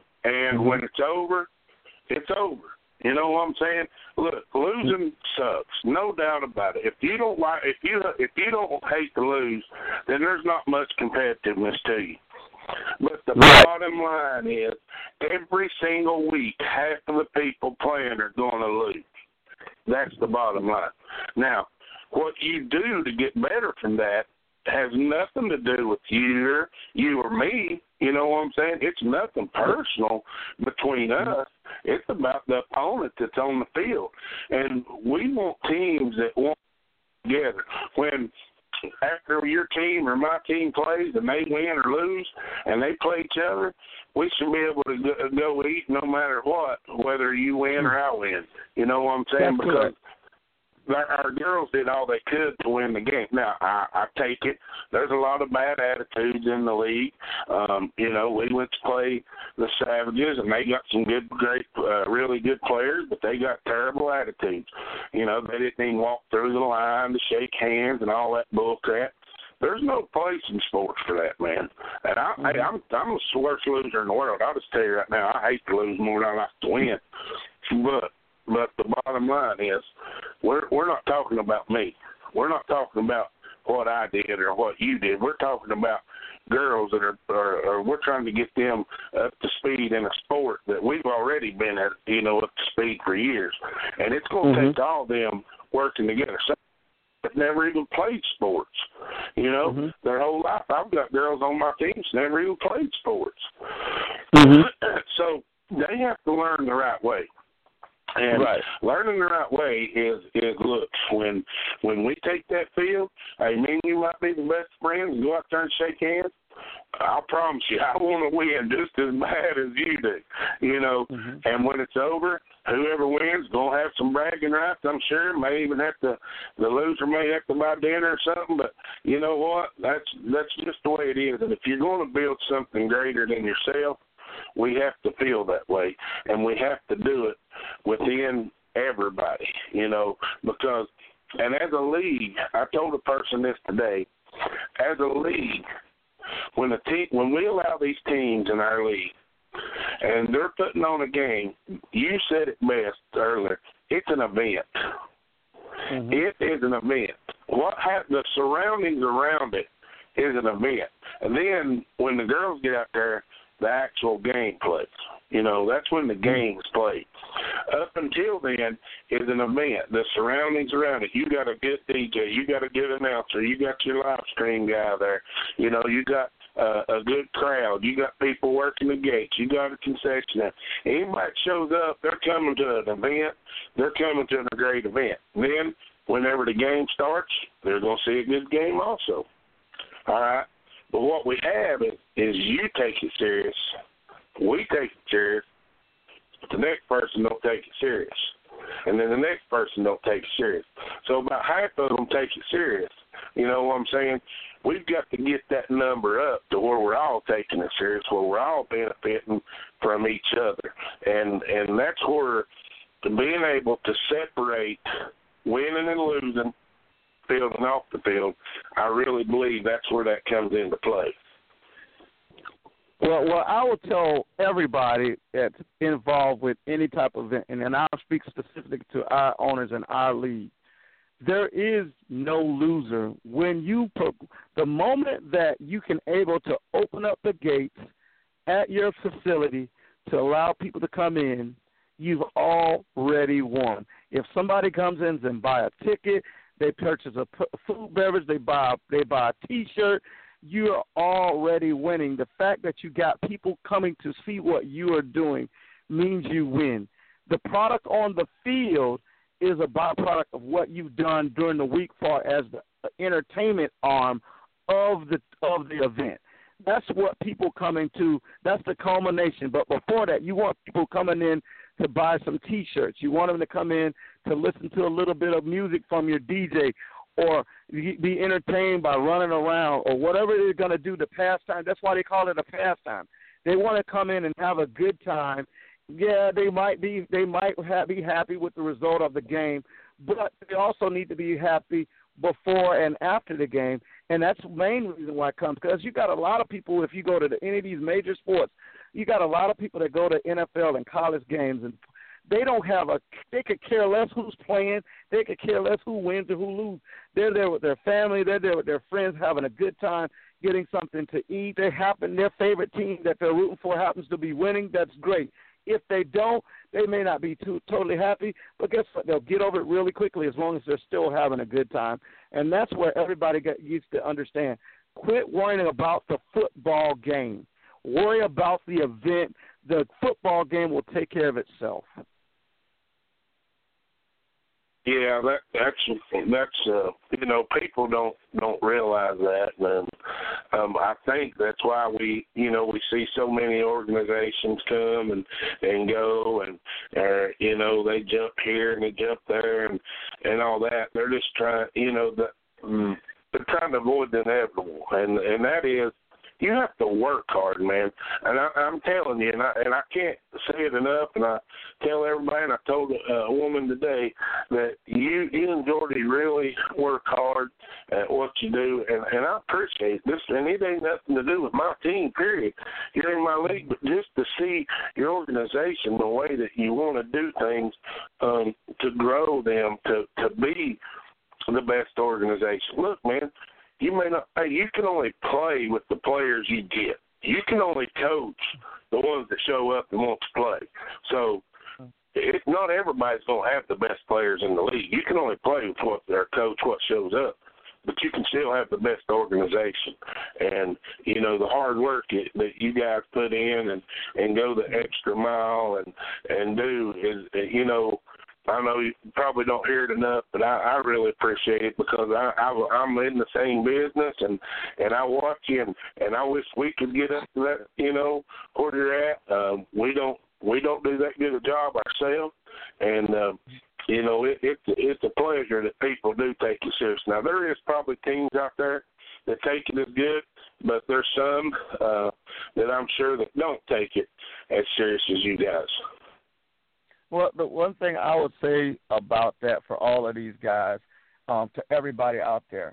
And mm-hmm. when it's over, it's over. You know what I'm saying? Look, losing sucks, no doubt about it. If you don't like, if you if you don't hate to lose, then there's not much competitiveness to you. But the right. bottom line is, every single week, half of the people playing are going to lose. That's the bottom line. Now, what you do to get better from that has nothing to do with you or, you or me. You know what I'm saying? It's nothing personal between us. It's about the opponent that's on the field. And we want teams that want together. When after your team or my team plays and they win or lose and they play each other, we should be able to go, go eat no matter what, whether you win or I win. You know what I'm saying? That's because our girls did all they could to win the game. Now, I, I take it. There's a lot of bad attitudes in the league. Um, you know, we went to play the Savages, and they got some good, great, uh, really good players, but they got terrible attitudes. You know, they didn't even walk through the line to shake hands and all that bull crap. There's no place in sports for that, man. And I, mm-hmm. I, I'm, I'm the worst loser in the world. I'll just tell you right now, I hate to lose more than I like to win. But But the bottom line is, we're we're not talking about me. We're not talking about what I did or what you did. We're talking about girls that are, are, are we're trying to get them up to speed in a sport that we've already been at, you know, up to speed for years. And it's going to mm-hmm. take all them working together. Some have never even played sports, you know, mm-hmm. their whole life. I've got girls on my teams never even played sports. Mm-hmm. So they have to learn the right way. And right. learning the right way is, is look, when when we take that field, I mean, you might be the best friends and go out there and shake hands. I promise you, I want to win just as bad as you do, you know. Mm-hmm. And when it's over, whoever wins is going to have some bragging rights, I'm sure. May even have to, the loser may have to buy dinner or something. But you know what? That's that's just the way it is. And if you're going to build something greater than yourself, we have to feel that way, and we have to do it within everybody, you know, because, and as a league, I told a person this today, as a league, when a team, when we allow these teams in our league, and they're putting on a game, you said it best earlier, it's an event. Mm-hmm. It is an event. What ha- the surroundings around it is an event. And then when the girls get out there, the actual game plays. You know, that's when the game is played. Up until then is an event. The surroundings around it. You got a good D J. You got a good announcer. You got your live stream guy there. You know, you got uh, a good crowd. You got people working the gates. You got a concessionaire. Anybody that shows up, they're coming to an event. They're coming to a great event. Then, whenever the game starts, they're going to see a good game also. All right? But what we have is, is you take it serious, we take it serious, but the next person don't take it serious. And then the next person don't take it serious. So about half of them take it serious. You know what I'm saying? We've got to get that number up to where we're all taking it serious, where we're all benefiting from each other. And and that's where being able to separate winning and losing, field and off the field, I really believe that's where that comes into play. Well, well, I will tell everybody that's involved with any type of event, and, and I'll speak specifically to our owners and our league. There is no loser when you the moment that you can able to open up the gates at your facility to allow people to come in, you've already won. If somebody comes in and buy a ticket, they purchase a food beverage, they buy they buy a T-shirt, you're already winning. The fact that you got people coming to see what you are doing means you win. The product on the field is a byproduct of what you've done during the week far as the entertainment arm of the of the event. That's what people coming to. That's the culmination. But before that, you want people coming in to buy some T-shirts. You want them to come in to listen to a little bit of music from your D J or be entertained by running around or whatever they're going to do to pass time. That's why they call it a pastime. They want to come in and have a good time. Yeah, they might be they might have, be happy with the result of the game, but they also need to be happy before and after the game, and that's the main reason why it comes, because you got a lot of people, if you go to the, any of these major sports, you got a lot of people that go to N F L and college games, and they don't have a – they could care less who's playing. They could care less who wins or who loses. They're there with their family. They're there with their friends having a good time, getting something to eat. They happen – their favorite team that they're rooting for happens to be winning. That's great. If they don't, they may not be too totally happy, but guess what? They'll get over it really quickly as long as they're still having a good time. And that's where everybody get used to understand. Quit worrying about the football game. Worry about the event. The football game will take care of itself. Yeah, that that's that's uh, you know, people don't don't realize that, and um, I think that's why we you know we see so many organizations come and and go, and uh, you know they jump here and they jump there and and all that. They're just trying, you know, the, um, they're trying to avoid the inevitable, and and that is, you have to work hard, man. And I, I'm telling you, and I, and I can't say it enough, and I tell everybody, and I told a, a woman today that you, you and Jordy really work hard at what you do, and, and I appreciate this. And it ain't nothing to do with my team, period. You're in my league, but just to see your organization, the way that you want to do things, um, to grow them, to, to be the best organization. Look, man, you may not. Hey, you can only play with the players you get. You can only coach the ones that show up and want to play. So, it, not everybody's going to have the best players in the league. You can only play with what their coach, what shows up. But you can still have the best organization. And, you know, the hard work it, that you guys put in and, and go the extra mile and, and do is, you know, I know you probably don't hear it enough, but I, I really appreciate it because I, I, I'm in the same business, and, and I watch you, and, and I wish we could get up to that, you know, where you're at. Uh, we don't we don't do that good a job ourselves, and, uh, you know, it, it, it's a pleasure that people do take it serious. Now, there is probably teams out there that take it as good, but there's some uh, that I'm sure that don't take it as serious as you guys. Well, the one thing I would say about that for all of these guys, um, to everybody out there,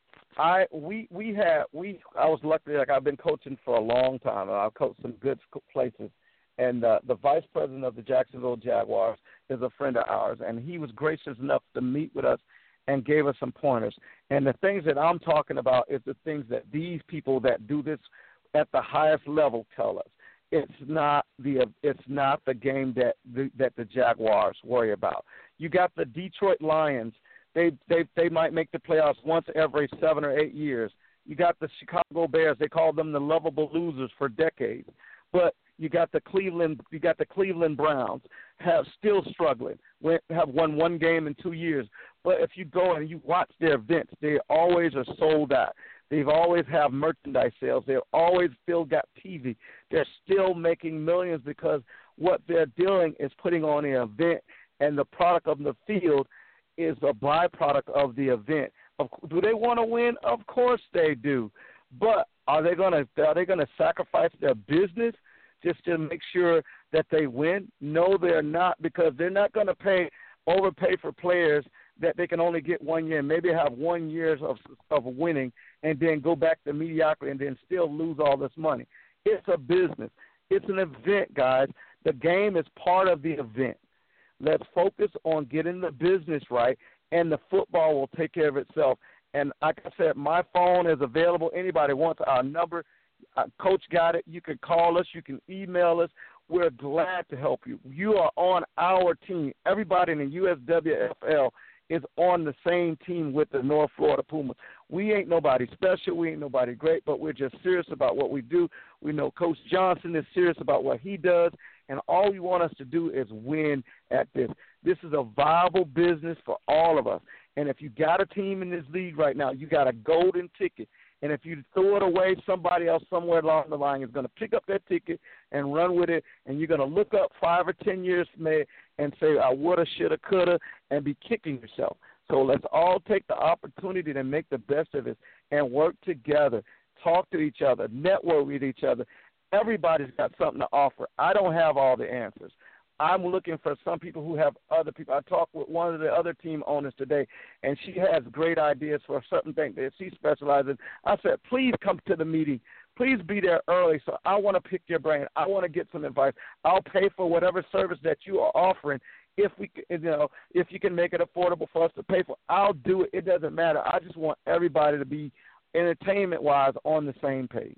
I we we had we I was lucky, like I've been coaching for a long time, and I've coached some good places. And uh, the vice president of the Jacksonville Jaguars is a friend of ours, and he was gracious enough to meet with us and gave us some pointers. And the things that I'm talking about is the things that these people that do this at the highest level tell us. It's not the it's not the game that the, that the Jaguars worry about. You got the Detroit Lions. They they they might make the playoffs once every seven or eight years. You got the Chicago Bears. They called them the lovable losers for decades. But you got the Cleveland you got the Cleveland Browns have still struggling. Have won one game in two years. But if you go and you watch their events, they always are sold out. They've always have merchandise sales. They've always still got T V. They're still making millions because what they're doing is putting on an event, and the product of the field is a byproduct of the event. Do they want to win? Of course they do. But are they gonna are they gonna sacrifice their business just to make sure that they win? No, they're not, because they're not gonna pay overpay for players that they can only get one year and maybe have one year of of winning and then go back to mediocrity and then still lose all this money. It's a business. It's an event, guys. The game is part of the event. Let's focus on getting the business right, and the football will take care of itself. And like I said, my phone is available. Anybody wants our number, uh, Coach got it. You can call us. You can email us. We're glad to help you. You are on our team. Everybody in the U S W F L is on the same team with the North Florida Pumas. We ain't nobody special. We ain't nobody great, but we're just serious about what we do. We know Coach Johnson is serious about what he does, and all we want us to do is win at this. This is a viable business for all of us. And if you got a team in this league right now, you got a golden ticket. And if you throw it away, somebody else somewhere along the line is going to pick up that ticket and run with it, and you're going to look up five or ten years from there and say, I woulda, shoulda, coulda, and be kicking yourself. So let's all take the opportunity to make the best of it and work together, talk to each other, network with each other. Everybody's got something to offer. I don't have all the answers. I'm looking for some people who have other people. I talked with one of the other team owners today, and she has great ideas for certain things that she specializes in. I said, please come to the meeting. Please be there early. So I want to pick your brain. I want to get some advice. I'll pay for whatever service that you are offering. If we, you know, if you can make it affordable for us to pay for, I'll do it. It doesn't matter. I just want everybody to be entertainment-wise on the same page.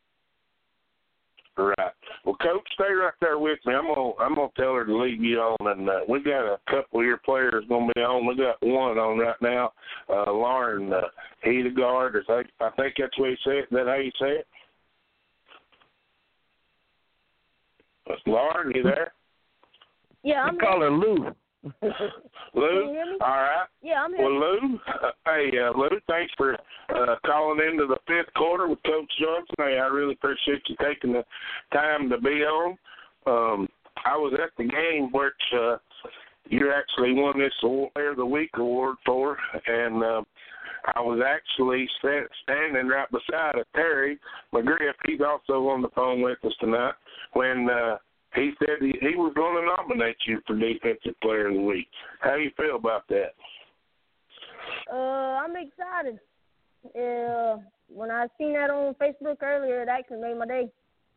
Right. Well, Coach, stay right there with me. I'm gonna I'm gonna tell her to leave you on, and uh, we got a couple of your players gonna be on. We got one on right now, uh, Lauren uh, Hedegaard. Or I, I think that's what he said. Is that how you say it? Lauren, you there? Yeah, I'm we call her Lou. Lou, all right. Yeah, I'm here. Well, Lou, uh, hey, uh, Lou, thanks for uh, calling into the fifth quarter with Coach Johnson. Hey, I really appreciate you taking the time to be on. Um, I was at the game which uh, you actually won this Player of the Week award for, and uh, I was actually st- standing right beside Terry McGriff. He's also on the phone with us tonight. When uh, He said he, he was going to nominate you for Defensive Player of the Week. How do you feel about that? Uh, I'm excited. Uh, when I seen that on Facebook earlier, it actually made my day.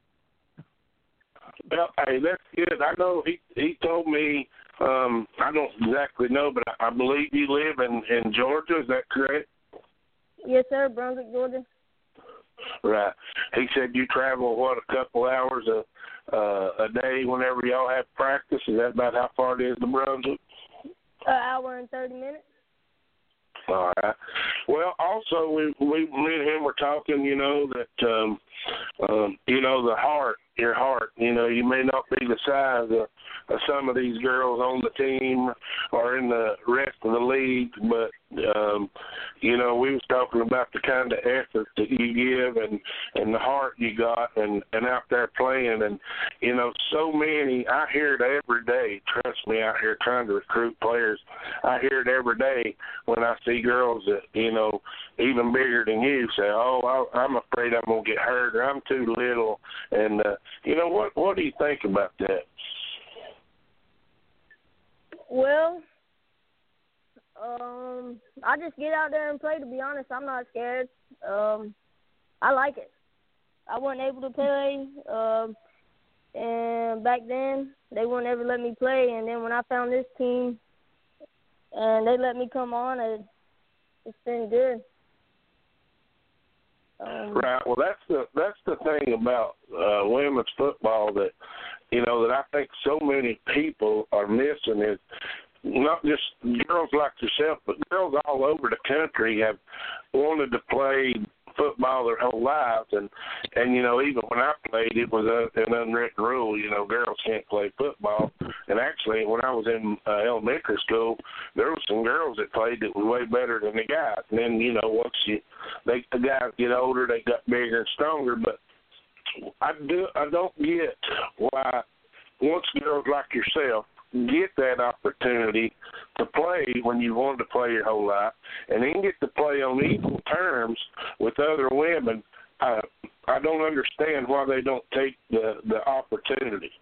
Well, hey, that's good. I know he he told me, um, I don't exactly know, but I, I believe you live in, in Georgia. Is that correct? Yes, sir, Brunswick, Georgia. Right. He said you travel, what, a couple hours a uh, a day whenever y'all have practice? Is that about how far it is to Brunswick? An hour and thirty minutes. All right. Well, also, we, we, me and him were talking, you know, that, um, um, you know, the heart, your heart, you know, you may not be the size of, of some of these girls on the team or in the rest of the league, but, um, you know, we was talking about the kind of effort that you give and, and the heart you got and, and out there playing. And, you know, so many, I hear it every day, trust me, out here trying to recruit players. I hear it every day when I see girls that, you know, even bigger than you say, oh, I, I'm afraid I'm going to get hurt or I'm too little. And, uh, you know, what, what do you think about that? Well, um, I just get out there and play, to be honest. I'm not scared. Um, I like it. I wasn't able to play, um, and back then they wouldn't ever let me play. And then when I found this team and they let me come on, it, it's been good. Um, right. Well, that's the that's the thing about uh, women's football that, you know, that I think so many people are missing is not just girls like yourself, but girls all over the country have wanted to play football their whole lives. And, and you know, even when I played, it was a, an unwritten rule, you know, girls can't play football. And actually, when I was in uh, elementary school, there were some girls that played that were way better than the guys. And then, you know, once you, they, the guys get older, they got bigger and stronger. But I, do, I don't get why once girls like yourself get that opportunity to play when you wanted to play your whole life and then get to play on equal terms with other women, uh, I don't understand why they don't take the, the opportunity.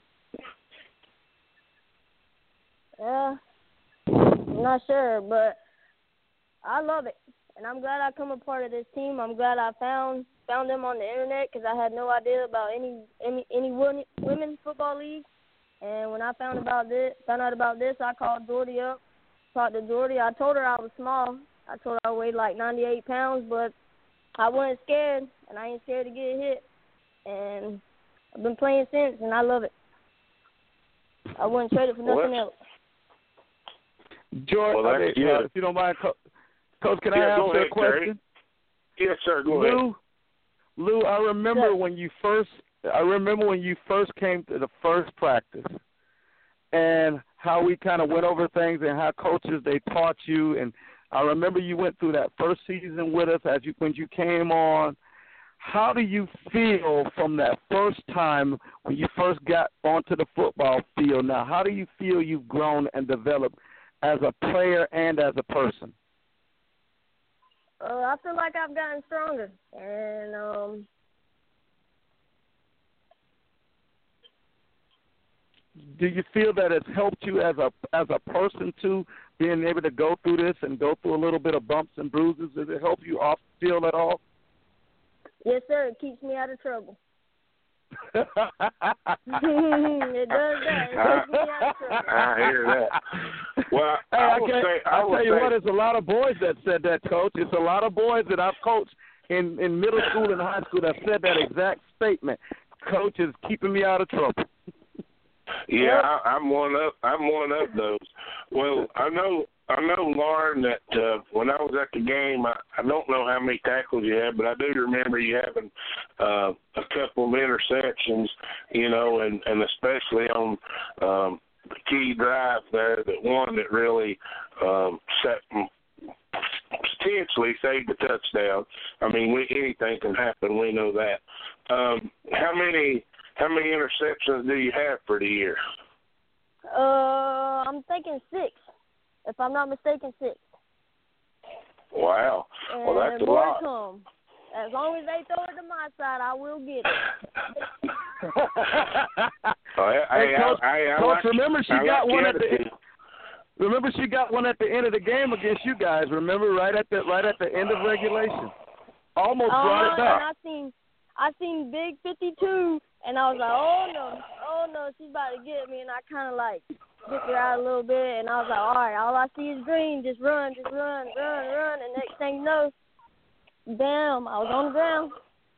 Yeah, I'm not sure, but I love it. And I'm glad I come a part of this team. I'm glad I found found them on the internet because I had no idea about any any any women football league. And when I found about this, found out about this, I called Jordy up, talked to Jordy. I told her I was small. I told her I weighed like ninety-eight pounds, but I wasn't scared, and I ain't scared to get hit. And I've been playing since, and I love it. I wouldn't trade it for nothing well, else. George, well, I mean, uh, if you don't mind, Co- Coach, can yeah, I ask you ahead, a question? Terry. Yes, sir. Go Lou, ahead. Lou, I remember yes. when you first. I remember when you first came to the first practice, and how we kind of went over things and how coaches they taught you. And I remember you went through that first season with us as you when you came on. How do you feel from that first time when you first got onto the football field? Now, how do you feel you've grown and developed as a player and as a person? Uh, I feel like I've gotten stronger, and um, do you feel that it's helped you as a as a person too, being able to go through this and go through a little bit of bumps and bruises? Does it help you off the field at all? Yes, sir. It keeps me out of trouble. It does that. It keeps me out of trouble. I hear that. Well, hey, I, I, will can't, say, I I'll will tell you say, what, it's a lot of boys that said that, Coach. It's a lot of boys that I've coached in, in middle school and high school that said that exact statement. Coach is keeping me out of trouble. Yeah, I, I'm one of I'm one of those. Well, I know I know, Lauren, that uh, when I was at the game, I, I don't know how many tackles you had, but I do remember you having uh, a couple of interceptions, you know, and, and especially on um, the key drive there, that one that really um, set potentially saved the touchdown. I mean, we, anything can happen. We know that. Um, how many how many interceptions do you have for the year? Uh, I'm thinking six. If I'm not mistaken, six. Wow. And well, that's a more lot. come. As long as they throw it to my side, I will get it. oh, hey, hey, Coach, I, I, I Coach like, remember she I got like one at the attitude. Remember she got one at the end of the game against you guys. Remember, right at the right at the end of regulation, almost uh, brought it back. And I seen, I seen Big fifty-two, and I was like, oh no, oh no, she's about to get me, and I kind of like dipped her out a little bit, and I was like, all right, all I see is green, just run, just run, run, run, and next thing you know, Damn, I was on the ground.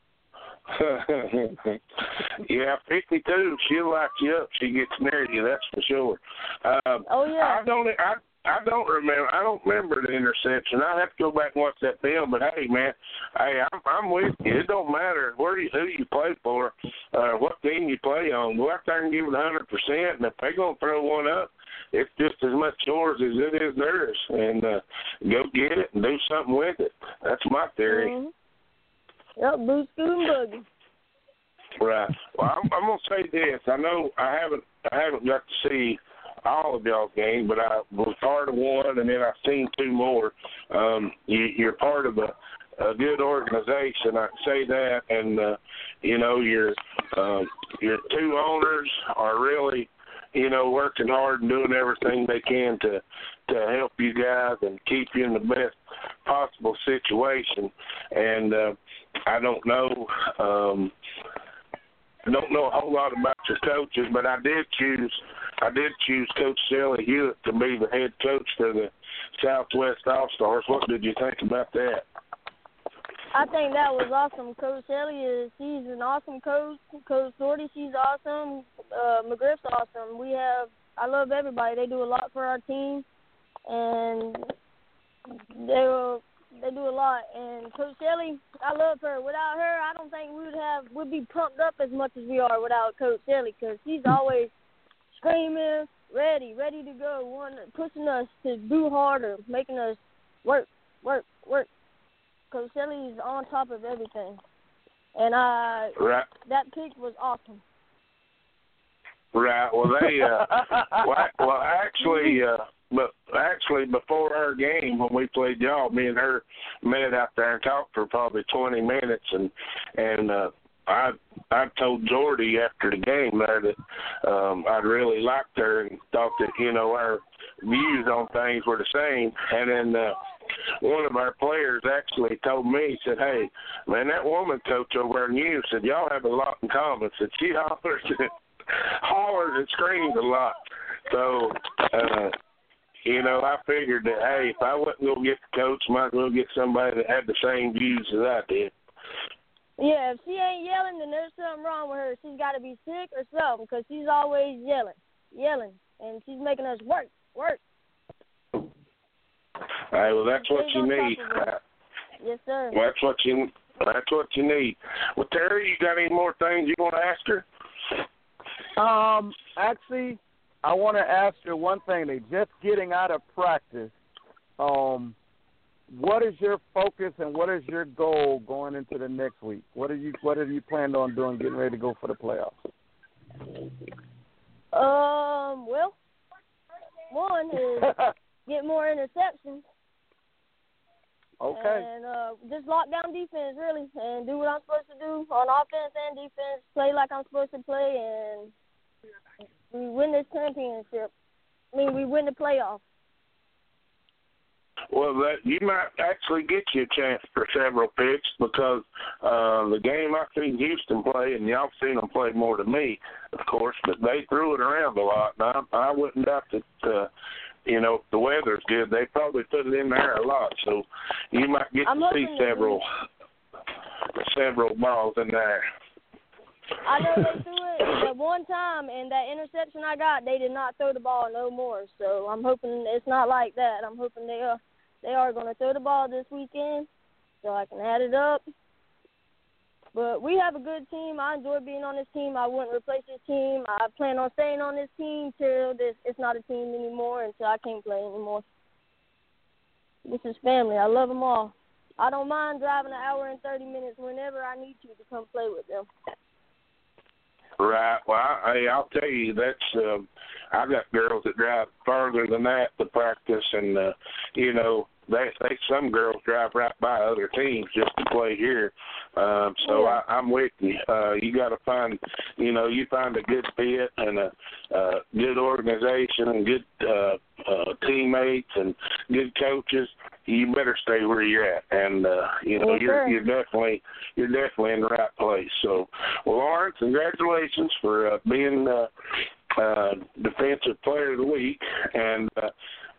Yeah, fifty-two. She'll light you up. She gets near you. That's for sure. Um, Oh, yeah. I don't. I I don't remember. I don't remember the interception. I have to go back and watch that film. But hey, man, hey, I'm, I'm with you. It don't matter where you, who you play for, uh, what team you play on. Go out there and give it a hundred percent. And if they're gonna throw one up, it's just as much yours as it is theirs. And uh, go get it and do something with it. That's my theory. Mm-hmm. Yep, boot, scoot, and boogie. Right. Well, I'm, I'm gonna say this. I know I haven't. I haven't got to see all of y'all's games, but I was part of one, and then I've seen two more. Um, you, you're part of a, a good organization, I can say that, and uh, you know your um, your two owners are really, you know, working hard and doing everything they can to to help you guys and keep you in the best possible situation. And uh, I don't know. Um, I don't know a whole lot about your coaches, but I did choose I did choose Coach Shelly Hewitt to be the head coach for the Southwest All-Stars. What did you think about that? I think that was awesome. Coach Shelly is she's an awesome coach. Coach Doherty, she's awesome. Uh, McGriff's awesome. We have I love everybody. They do a lot for our team, and they will. They do a lot, and Coach Shelly, I love her. Without her, I don't think we would have would be pumped up as much as we are without Coach Shelly, because she's always screaming, ready, ready to go, one pushing us to do harder, making us work, work, work. Coach Shelly's on top of everything, and I right. that pick was awesome. Right. Well, they uh, well, well, actually. Uh, But actually, before our game, when we played y'all, me and her met out there and talked for probably twenty minutes, and and uh, I I told Jordy after the game there that um, I really liked her and thought that you know our views on things were the same, and then uh, one of our players actually told me, he said, "Hey, man, that woman coach over in you said y'all have a lot in common." Said she hollers and hollers and screams a lot, so. Uh, You know, I figured that, hey, if I wasn't going to get the coach, I might as well get somebody that had the same views as I did. Yeah, if she ain't yelling, then there's something wrong with her. She's got to be sick or something, because she's always yelling, yelling, and she's making us work, work. All right, well, that's what you need. Yes, sir. Well, that's what you that's what you need. Well, Terry, you got any more things you want to ask her? Um, actually, I want to ask you one thing. They just getting out of practice. Um, what is your focus and what is your goal going into the next week? What are you What are you planning on doing, getting ready to go for the playoffs? Um, well, one is get more interceptions. Okay. And uh, just lock down defense, really, and do what I'm supposed to do on offense and defense, play like I'm supposed to play, and we win this championship. I mean, we win the playoffs. Well, that you might actually get you a chance for several picks because uh, the game I've seen Houston play, and y'all seen them play more than me, of course, but they threw it around a lot. And I, I wouldn't doubt that, uh, you know, if the weather's good, they probably put it in there a lot. So you might get I'm to see several, to several balls in there. I know they threw it at one time, and that interception I got, they did not throw the ball no more. So I'm hoping it's not like that. I'm hoping they are, they are going to throw the ball this weekend so I can add it up. But we have a good team. I enjoy being on this team. I wouldn't replace this team. I plan on staying on this team till this it's not a team anymore, until I can't play anymore. This is family. I love them all. I don't mind driving an hour and thirty minutes whenever I need to to come play with them. Right. Well, I, hey, I'll tell you, that's um, I got girls that drive further than that to practice, and uh, you know, they, they some girls drive right by other teams just to play here. Um, so yeah. I, I'm with you. Uh, you got to find, you know, you find a good fit and a uh, good organization and good uh, uh, teammates and good coaches. You better stay where you're at, and uh, you know yes, you're you're definitely you're definitely in the right place. So, well, Lawrence, congratulations for uh, being uh, uh, Defensive Player of the Week, and uh,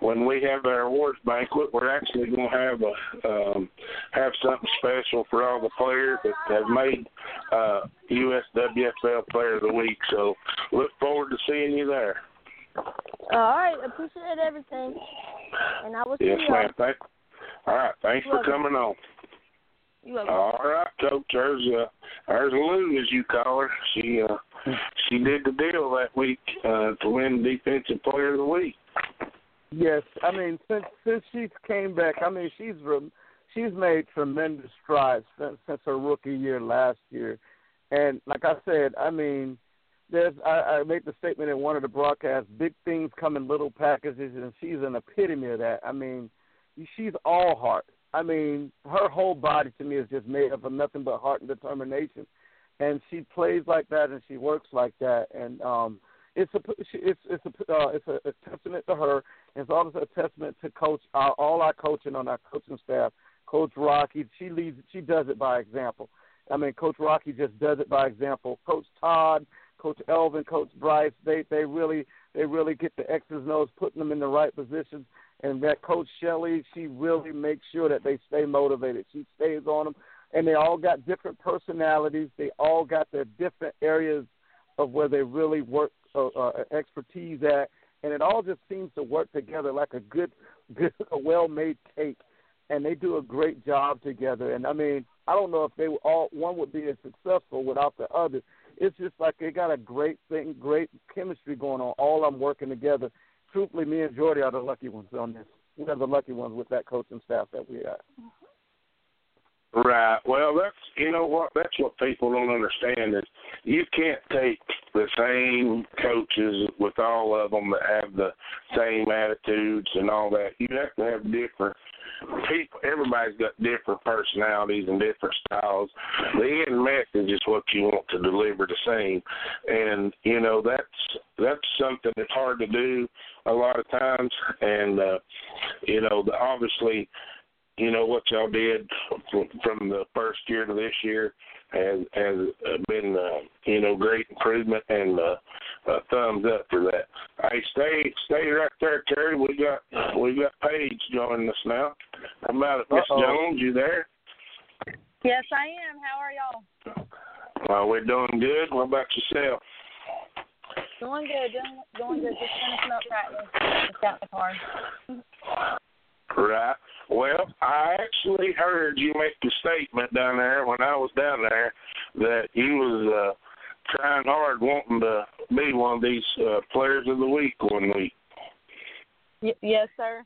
when we have our awards banquet, we're actually going to have a um, have something special for all the players that have made uh, U S W F L Player of the Week. So look forward to seeing you there. All right, appreciate everything, and I will see yes, you. Yes, ma'am. Thank, all right, thanks You're for welcome. coming on. You're welcome. All right, Coach. There's uh, there's Lou, as you call her. She uh, she did the deal that week uh, to win Defensive Player of the Week. Yes, I mean since since she came back, I mean she's she's made tremendous strides since, since her rookie year last year, and like I said, I mean. There's, I, I made the statement in one of the broadcasts, big things come in little packages, and she's an epitome of that. I mean, she's all heart. I mean, her whole body to me is just made up of nothing but heart and determination, and she plays like that and she works like that. And um, it's a it's it's a uh, it's a, a testament to her. And it's also a testament to Coach our, all our coaching on our coaching staff. Coach Rocky, she leads, she does it by example. I mean, Coach Rocky just does it by example. Coach Todd. Coach Elvin, Coach Bryce, they, they really they really get the X's and O's, putting them in the right positions. And that Coach Shelley, she really makes sure that they stay motivated. She stays on them. And they all got different personalities. They all got their different areas of where they really work uh, uh, expertise at. And it all just seems to work together like a good, good a well-made cake. And they do a great job together. And, I mean, I don't know if they all one would be as successful without the other. It's just like they got a great thing, great chemistry going on. All of them working together. Truthfully, me and Jordy are the lucky ones on this. We are the lucky ones with that coaching staff that we have. Right. Well, that's, you know what, that's what people don't understand is you can't take the same coaches with all of them that have the same attitudes and all that. You have to have different people. Everybody's got different personalities and different styles. The end message is what you want to deliver the same. And, you know, that's that's something that's hard to do a lot of times. And, uh, you know, the, obviously, you know, what y'all did from the first year to this year has, has been, uh, you know, great improvement, and uh, uh, thumbs up for that. Hey, stay stay right there, Terry. We got we got Paige joining us now. How about it, Miss Jones? You there? Yes, I am. How are y'all? Well, we're doing good. What about yourself? Doing good. Doing, doing good. Just finishing up practice. Just got in the car. Right. Well, I actually heard you make the statement down there when I was down there that you was uh, trying hard wanting to be one of these uh, players of the week one week. Y- yes, sir.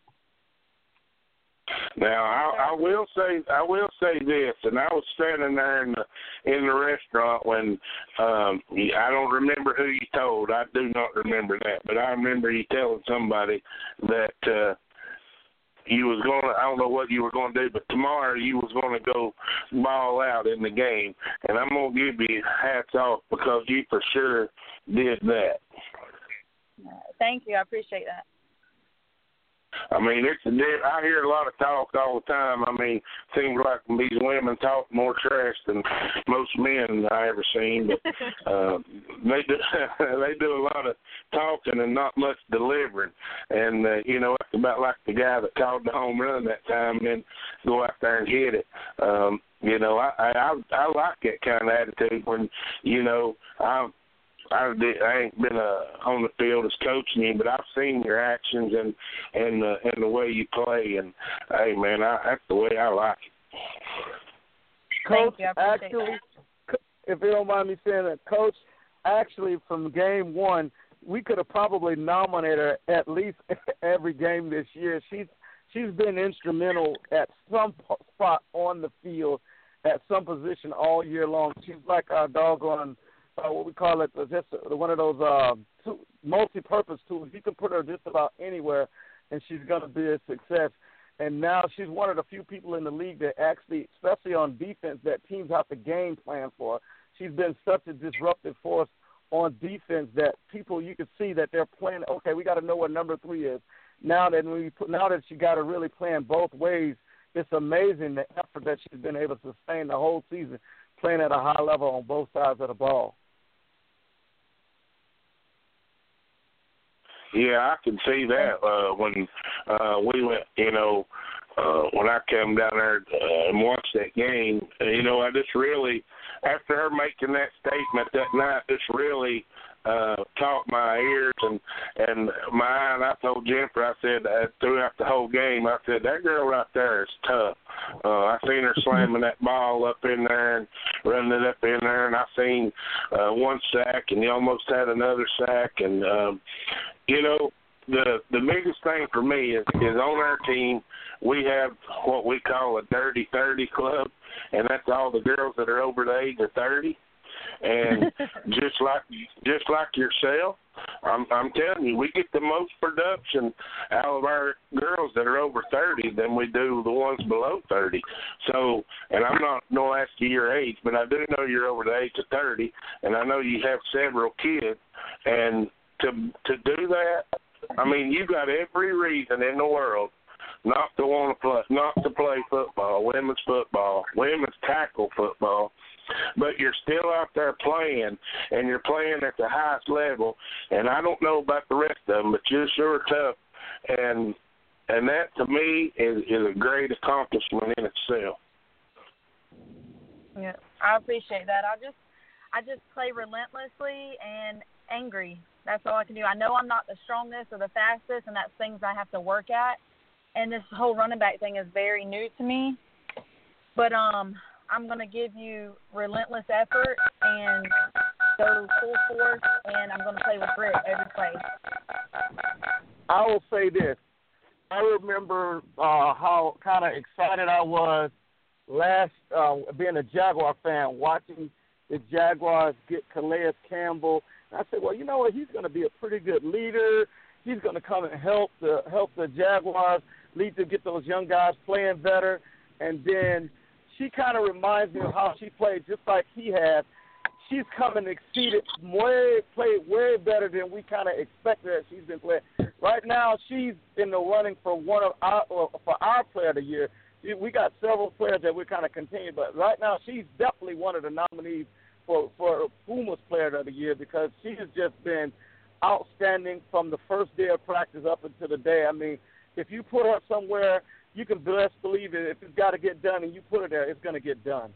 Now I, I will say I will say this, and I was standing there in the in the restaurant when um, I don't remember who you told. I do not remember that, but I remember you telling somebody that. Uh, You was going to, I don't know what you were going to do, but tomorrow you was going to go ball out in the game. And I'm going to give you hats off because you for sure did that. Thank you. I appreciate that. I mean, it's a diff- I hear a lot of talk all the time. I mean, seems like these women talk more trash than most men I ever seen. But uh, they do they do a lot of talking and not much delivering. And uh, you know, it's about like the guy that called the home run that time and then go out there and hit it. Um, you know, I, I I like that kind of attitude when you know I'm. I, did, I ain't been uh, on the field as coaching you, but I've seen your actions and and uh, and the way you play. And hey, man, I, that's the way I like it. Coach, Thank you. I actually, that. If you don't mind me saying that, Coach, actually from game one, we could have probably nominated her at least every game this year. She's she's been instrumental at some spot on the field, at some position all year long. She's like our doggone. Uh, what we call it, uh, just uh, one of those uh, two, multi-purpose tools. You can put her just about anywhere, and she's going to be a success. And now she's one of the few people in the league that actually, especially on defense, that teams have to game plan for. She's been such a disruptive force on defense that people, you can see that they're playing, okay, we got to know what number three is. Now that we put, now that she got to really playing both ways, it's amazing the effort that she's been able to sustain the whole season, playing at a high level on both sides of the ball. Yeah, I can see that uh, when uh, we went, you know, uh, when I came down there uh, and watched that game, you know, I just really, after her making that statement that night, just really uh, caught my ears and, and my eye. And I told Jennifer, I said, uh, throughout the whole game, I said, that girl right there is tough. Uh, I seen her slamming that ball up in there and running it up in there, and I seen uh, one sack, and he almost had another sack. And, um, you know, the the biggest thing for me is, is on our team, we have what we call a dirty thirty club, and that's all the girls that are over the age of thirty. And just like just like yourself, I'm, I'm telling you, we get the most production out of our girls that are over thirty than we do the ones below thirty. So, and I'm not going to ask you your age, but I do know you're over the age of thirty, and I know you have several kids. And to to do that, I mean, you got every reason in the world not to want to play, not to play football, women's football, women's tackle football. But you're still out there playing, and you're playing at the highest level. And I don't know about the rest of them, but you're sure tough. And and that, to me, is, is a great accomplishment in itself. Yeah, I appreciate that. I just I just play relentlessly and angry. That's all I can do. I know I'm not the strongest or the fastest, and that's things I have to work at. And this whole running back thing is very new to me. But um. I'm going to give you relentless effort and go full force, and I'm going to play with grit every play. I will say this. I remember uh, how kind of excited I was last, uh, being a Jaguar fan, watching the Jaguars get Calais Campbell. And I said, well, you know what? He's going to be a pretty good leader. He's going to come and help the help the Jaguars lead to get those young guys playing better. And then she kind of reminds me of how she played, just like he had. She's come and exceeded, way played way better than we kind of expected that she's been playing. Right now, she's in the running for one of our for our player of the year. We got several players that we're kind of continuing, but right now she's definitely one of the nominees for for Puma's player of the year because she has just been outstanding from the first day of practice up until the day. I mean, if you put her somewhere, you can best believe it. If it's got to get done and you put it there, it's going to get done.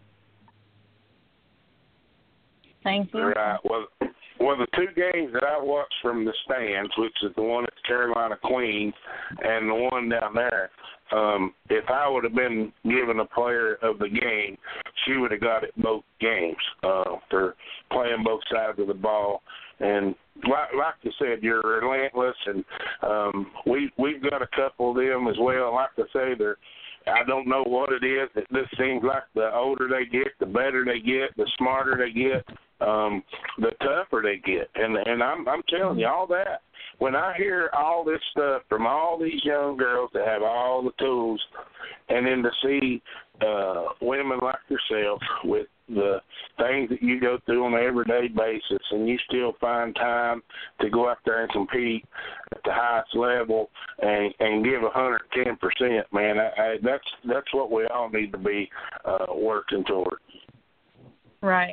Thank you. Right. Well, well, the two games that I watched from the stands, which is the one at Carolina Queens and the one down there, um, if I would have been given a player of the game, she would have got it both games uh, for playing both sides of the ball. And like, like you said, you're relentless, and um, we, we've got a couple of them as well. Like I say, they're, I don't know what it is. It just seems like the older they get, the better they get, the smarter they get, um, the tougher they get. And and I'm I'm telling you all that. When I hear all this stuff from all these young girls that have all the tools, and then to see uh, women like yourself with the things that you go through on an everyday basis, and you still find time to go out there and compete at the highest level and, and give one hundred ten percent, man, I, I, that's that's what we all need to be uh, working toward. Right.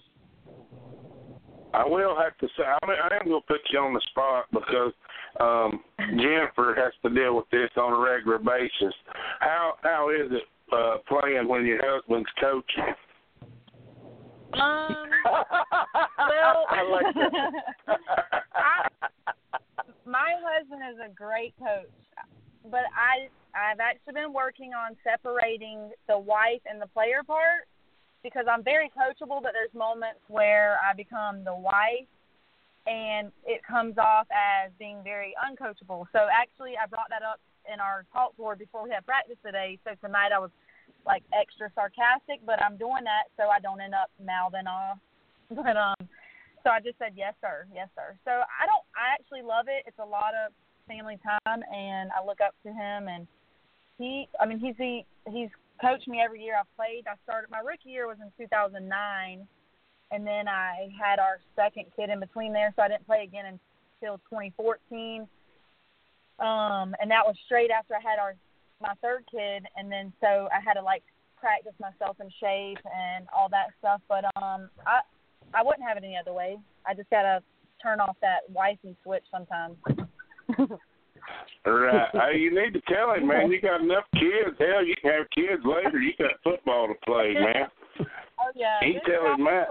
I will have to say, I, mean, I am going to put you on the spot because um, Jennifer has to deal with this on a regular basis. How How is it uh, playing when your husband's coaching? Um, well, I like that. I, my husband is a great coach, but I, I've actually been working on separating the wife and the player part because I'm very coachable, but there's moments where I become the wife and it comes off as being very uncoachable. So actually I brought that up in our talk board before we had practice today. So tonight I was like extra sarcastic, but I'm doing that so I don't end up mouthing off. But um, so I just said yes, sir, yes, sir. So I don't, I actually love it. It's a lot of family time, and I look up to him. And he, I mean, he's he, he's coached me every year I've played. I started my rookie year was in two thousand nine, and then I had our second kid in between there, so I didn't play again until twenty fourteen. Um, and that was straight after I had our my third kid, and then so I had to like practice myself in shape and all that stuff. But um, I I wouldn't have it any other way. I just gotta turn off that wifey switch sometimes. Right. Hey, you need to tell him, man. You got enough kids. Hell, you can have kids later. You got football to play, man. Oh yeah. He tell him that.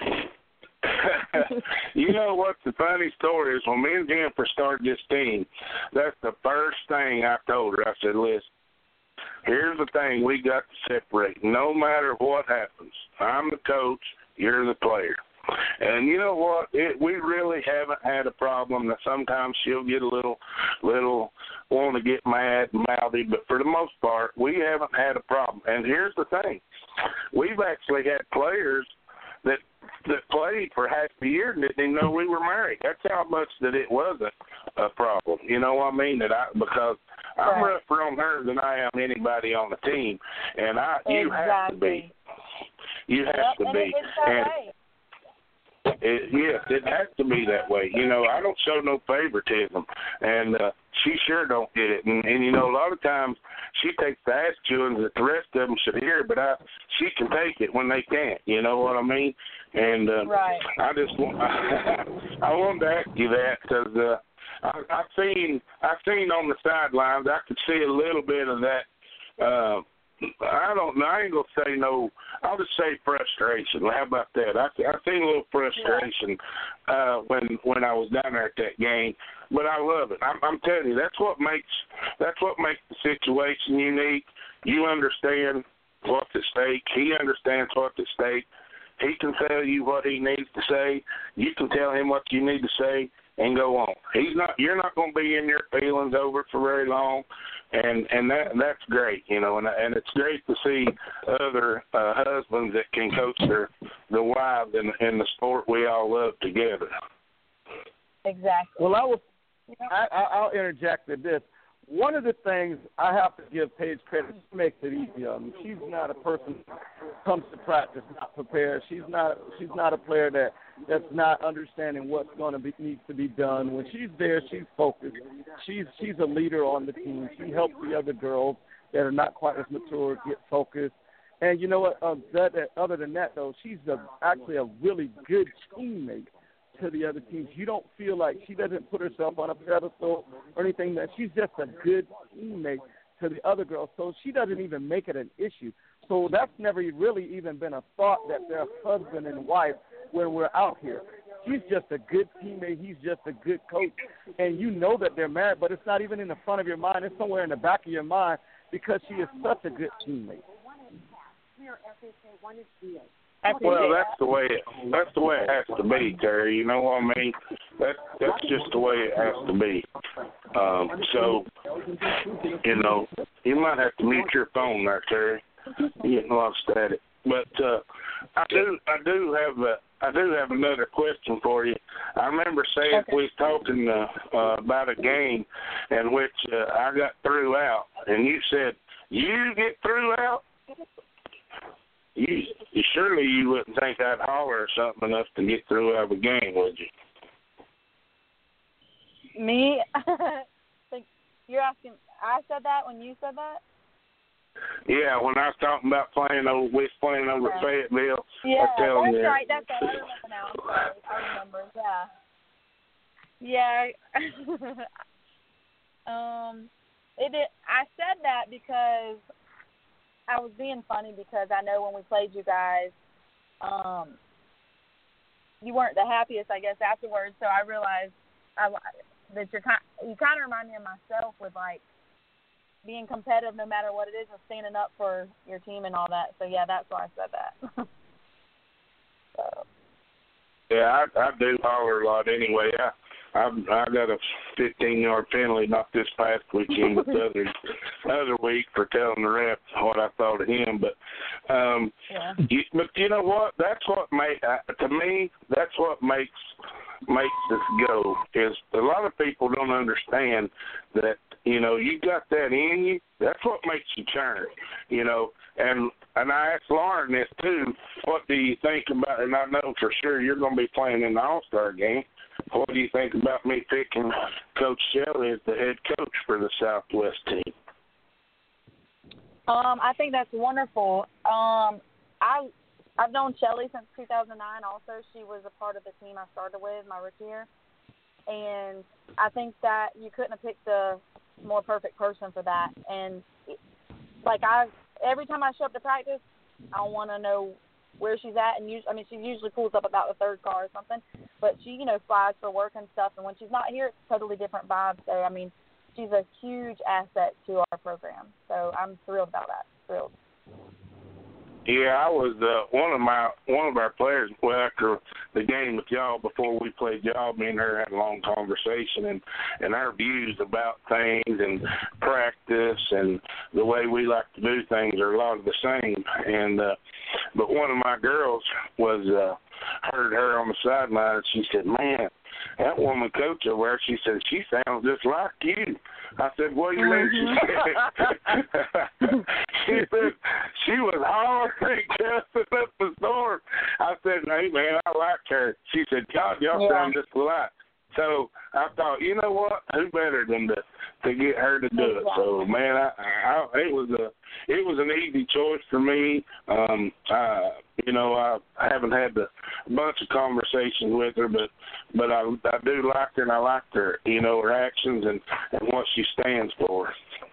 You know what the funny story is? When me and Jennifer started this team, that's the first thing I told her. I said, listen, here's the thing we got to separate. No matter what happens, I'm the coach, you're the player. And you know what? It, we really haven't had a problem. That sometimes she'll get a little, little, want to get mad and mouthy, but for the most part, we haven't had a problem. And here's the thing: we've actually had players that that played for half the year and didn't even know we were married. That's how much that it wasn't a problem. You know what I mean? That I because I'm right. rougher on her than I am anybody on the team, and I you exactly. have to be. You have yep, to and be. It, it's that and, way. It, yes, it has to be that way. You know, I don't show no favoritism, and uh, she sure don't get it. And, and you know, a lot of times she takes the ass chewing that the rest of them should hear, but I she can take it when they can't. You know what I mean? And uh, right. I just want I wanted to ask you that because uh, I, I seen I seen on the sidelines I could see a little bit of that. Uh, I don't know. I ain't gonna say no. I'll just say frustration. How about that? I I seen a little frustration uh, when when I was down there at that game, but I love it. I'm, I'm telling you, that's what makes that's what makes the situation unique. You understand what's at stake. He understands what's at stake. He can tell you what he needs to say. You can tell him what you need to say, and go on. He's not. You're not going to be in your feelings over it for very long, and and that that's great, you know. And and it's great to see other uh, husbands that can coach their the wives in in the sport we all love together. Exactly. Well, I will. I, I, I'll interject with this. One of the things I have to give Paige credit, she makes it easy. Um, she's not a person who comes to practice not prepared. She's not. She's not a player that that's not understanding what's going to be needs to be done. When she's there, she's focused. She's she's a leader on the team. She helps the other girls that are not quite as mature get focused. And you know what? Um, that, that, other than that, though, she's a, actually a really good teammate to the other teams. You don't feel like she doesn't put herself on a pedestal or anything. That she's just a good teammate to the other girls. So she doesn't even make it an issue. So that's never really even been a thought that they're husband and wife when we're out here. She's just a good teammate. He's just a good coach. And you know that they're married, but it's not even in the front of your mind. It's somewhere in the back of your mind because she is such a good teammate. Well, that's the way it, that's the way it has to be, Terry. You know what I mean? That that's just the way it has to be. Um, so, you know, you might have to mute your phone there, Terry. You getting a lot of static. But uh, I do I do have a I do have another question for you. I remember saying okay. we was talking uh, uh, about a game in which uh, I got threw out, and you said you get threw out. You, you surely you wouldn't think I'd holler or something enough to get through out of a game, would you? Me? Like, you're asking? I said that when you said that? Yeah, when I was talking about playing over, we was playing over yeah. Fayetteville. Yeah, I tell that's you. right. That's right. I remember now. I'm sorry. I remember. Yeah. Yeah. um, it did. I said that because I was being funny because I know when we played you guys, um, you weren't the happiest, I guess, afterwards. So I realized I, that you're kind, you kind of remind me of myself with, like, being competitive no matter what it is and standing up for your team and all that. So, yeah, that's why I said that. so. Yeah, I, I do holler a lot anyway. I I, I got a fifteen-yard penalty, not this past weekend, but the other, other week for telling the ref what I thought of him. But, um, yeah. you, but you know what? That's what make uh, to me. That's what makes makes us go. Is a lot of people don't understand that. You know, you got that in you. That's what makes you turn. You know, and and I asked Lauren this too. What do you think about? And I know for sure you're going to be playing in the All-Star game. What do you think about me picking Coach Shelley as the head coach for the Southwest team? Um, I think that's wonderful. Um, I I've known Shelley since two thousand nine. Also, she was a part of the team I started with my rookie year. and I think that you couldn't have picked a more perfect person for that. And like I, every time I show up to practice, I want to know where she's at, and usually, I mean, she usually pulls up about the third car or something, but she, you know, flies for work and stuff, and when she's not here, it's totally different vibes. So, I mean, she's a huge asset to our program. So I'm thrilled about that. Thrilled. Yeah, I was uh, one of my one of our players. Well, after the game with y'all, before we played y'all, me and her had a long conversation, and and our views about things and practice and the way we like to do things are a lot of the same. And uh, but one of my girls was uh, heard her on the sideline, and she said, "Man, that woman coach over there," she said, "she sounds just like you." I said, "What do you mean?" She said, she said she was hollering, cussing up the storm. I said, "Hey, man, I like her." She said, "Y'all, y'all yeah. sound just alike." So I thought, you know what? Who better than to to get her to do it? So man, I, I it was a it was an easy choice for me. Um, I, you know, I, I haven't had the, a bunch of conversations with her, but but I I do like her, and I like her, you know, her actions and, and what she stands for.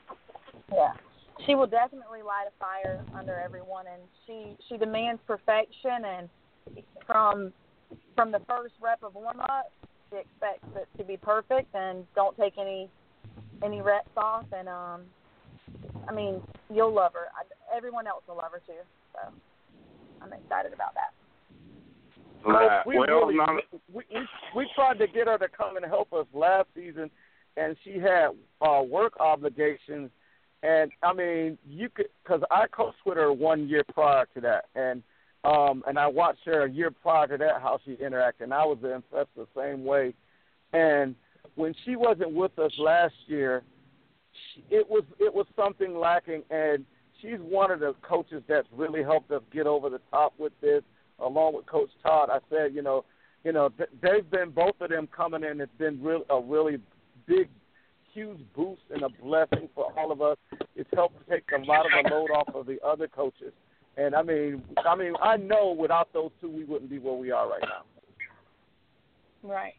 Yeah, she will definitely light a fire under everyone, and she she demands perfection, and from from the first rep of warm up, she expects it to be perfect and don't take any any reps off. And um, I mean, you'll love her. I, everyone else will love her too. So I'm excited about that. Right. We, well, really, not... we, we we tried to get her to come and help us last season, and she had uh, work obligations. And I mean, you could, because I coached with her one year prior to that, and um, and I watched her a year prior to that how she interacted, and I was impressed the same way. And when she wasn't with us last year, she, it was it was something lacking, and she's one of the coaches that's really helped us get over the top with this, along with Coach Todd. I said, you know, you know, they've been, both of them coming in. It's been real, a really big, huge boost and a blessing for all of us. It's helped take a lot of the load off of the other coaches. And I mean, I mean, I know without those two, we wouldn't be where we are right now. Right.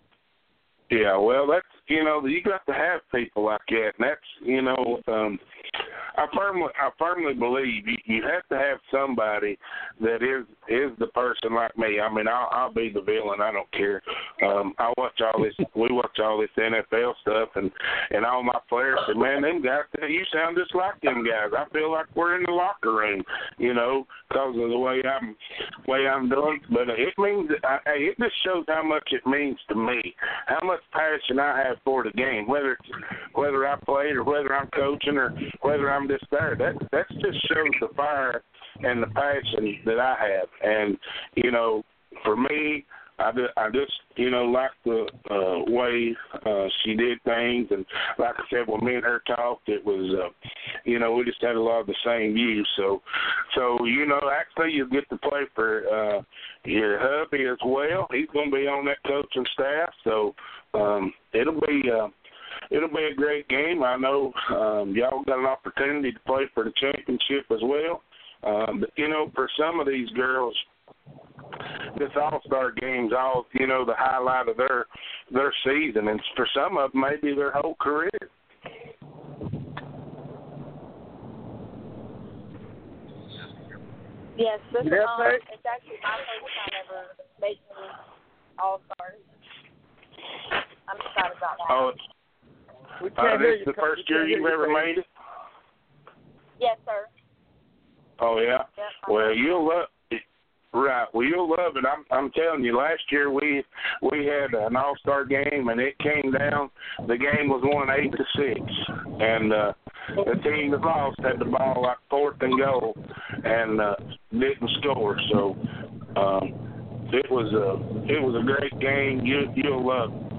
Yeah, well, that's, you know, you got to have people like that, and that's, you know, um, I firmly, I firmly believe you, you have to have somebody that is is the person like me. I mean, I'll, I'll be the villain. I don't care. Um, I watch all this. We watch all this N F L stuff, and and all my players say, "Man, them guys, you sound just like them guys." I feel like we're in the locker room, you know, because of the way I'm way I'm doing. But it means I, it just shows how much it means to me, how much passion I have for the game, whether it's, whether I played or whether I'm coaching or whether I'm just there. That that just shows the fire and the passion that I have. And you know, for me, I just, I just you know like the uh, way uh, she did things, and like I said, when me and her talked, it was uh, you know we just had a lot of the same views. So so you know actually you get to play for uh, your hubby as well. He's going to be on that coaching staff, so um, it'll be. Uh, It'll be a great game. I know um, y'all got an opportunity to play for the championship as well. Um, but, you know, for some of these girls, this All-Star game's all, you know, the highlight of their their season. And for some of them, maybe their whole career. Yes, this is, Yeah, um, it's actually my first time ever making All-Stars. I'm excited about that. Oh, We uh, can't hear this you. is the first We year can't hear you've you, ever baby. made it? Yes, sir. Oh, yeah? Yep, Well, you'll love it. Right. Well, you'll love it. I'm I'm telling you, last year we we had an all-star game, and it came down. The game was won eight to six, and uh, the team that lost had the ball like fourth and goal, and uh, didn't score. So um, it was a it was a great game. You you'll love it.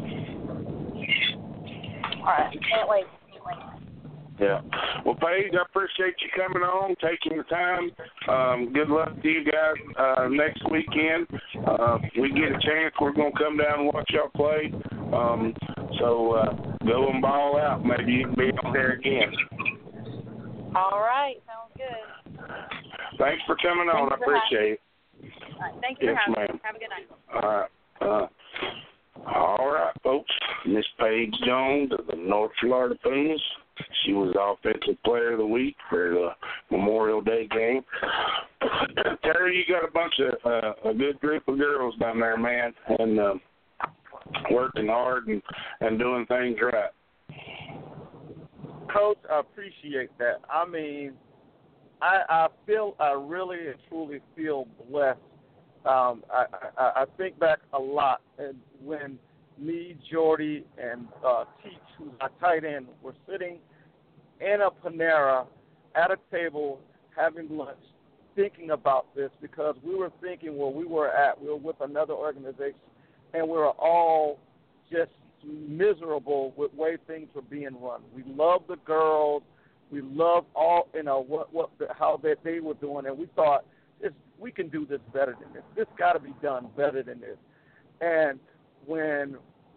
All right. Can't wait. Can't wait. Yeah. Well, Paige, I appreciate you coming on, taking the time. Um, good luck to you guys uh, next weekend. Uh, if we get a chance, we're going to come down and watch y'all play. Um, so uh, go and ball out. Maybe you can be on there again. All right. Sounds good. Thanks for coming on. Thanks I for appreciate it. All right. Thank you Yes, for having ma'am. me. Have a good night. All right. Uh, All right, folks. Miss Paige Jones of the North Florida Pumas. She was Offensive Player of the Week for the Memorial Day game. Terry, you got a bunch of uh, a good group of girls down there, man, and uh, working hard and, and doing things right. Coach, I appreciate that. I mean, I, I feel, I really and truly feel blessed. Um, I, I, I think back a lot and when me, Jordy, and uh, Teach, who's our tight end, were sitting in a Panera at a table having lunch, thinking about this because we were thinking where we were at. We were with another organization, and we were all just miserable with the way things were being run. We loved the girls. We loved all, you know, what what the, how that they were doing, and we thought this, we can do this better than this. This got to be done better than this. And when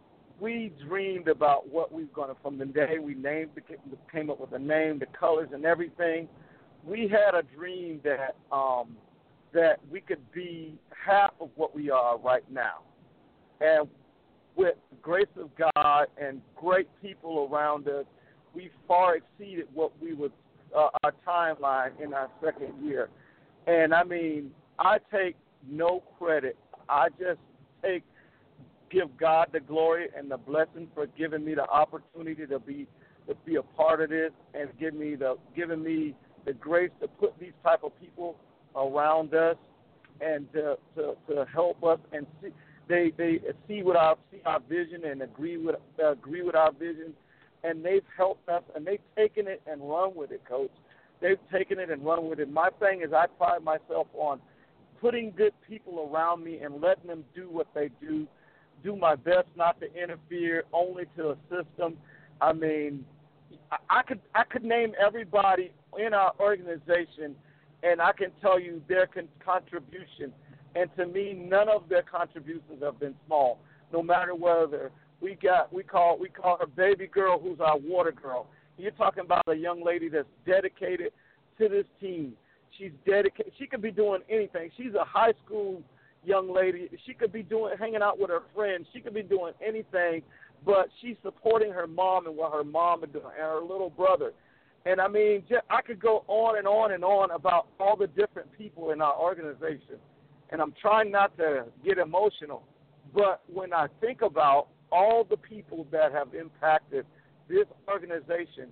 we dreamed about what we were going to, from the day we named, came up with the name, the colors, and everything, we had a dream that um, that we could be half of what we are right now. And with the grace of God and great people around us, we far exceeded what we would, uh, our timeline in our second year. And, I mean, I take no credit. I just take, give God the glory and the blessing for giving me the opportunity to be to be a part of this and give me the giving me the grace to put these type of people around us and to to, to help us and see they they see what our see our vision and agree with uh, agree with our vision, and they've helped us and they've taken it and run with it, Coach. They've taken it and run with it. My thing is I pride myself on putting good people around me and letting them do what they do, do my best not to interfere, only to assist them. I mean, I, I could I could name everybody in our organization, and I can tell you their con- contribution. And to me, none of their contributions have been small. No matter whether we got we call we call her baby girl, who's our water girl. You're talking about a young lady that's dedicated to this team. She's dedicated. She could be doing anything. She's a high school young lady. She could be doing hanging out with her friends. She could be doing anything, but she's supporting her mom and what her mom is doing and her little brother. And, I mean, just, I could go on and on and on about all the different people in our organization. And I'm trying not to get emotional, but when I think about all the people that have impacted this organization,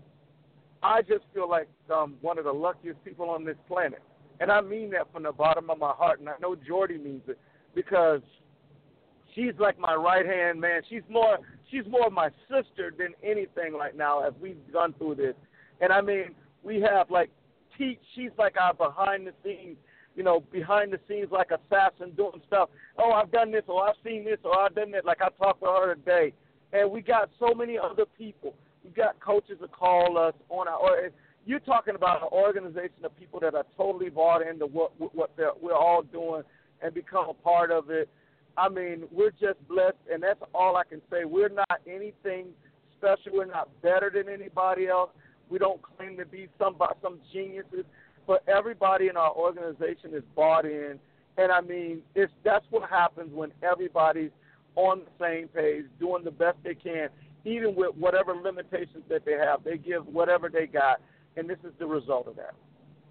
I just feel like I'm one of the luckiest people on this planet. And I mean that from the bottom of my heart, and I know Jordy means it because she's like my right-hand man. She's more she's more my sister than anything right now as we've gone through this. And, I mean, we have, like, Teach. She's like our behind-the-scenes, you know, behind-the-scenes like assassin doing stuff. Oh, I've done this, or I've seen this, or I've done that. Like I talked to her today. And we got so many other people. We've got coaches that call us on our or you're talking about an organization of people that are totally bought into what what they're, we're all doing and become a part of it. I mean, we're just blessed, and that's all I can say. We're not anything special. We're not better than anybody else. We don't claim to be some some geniuses, but everybody in our organization is bought in. And, I mean, it's that's what happens when everybody's on the same page, doing the best they can, even with whatever limitations that they have. They give whatever they got, and this is the result of that.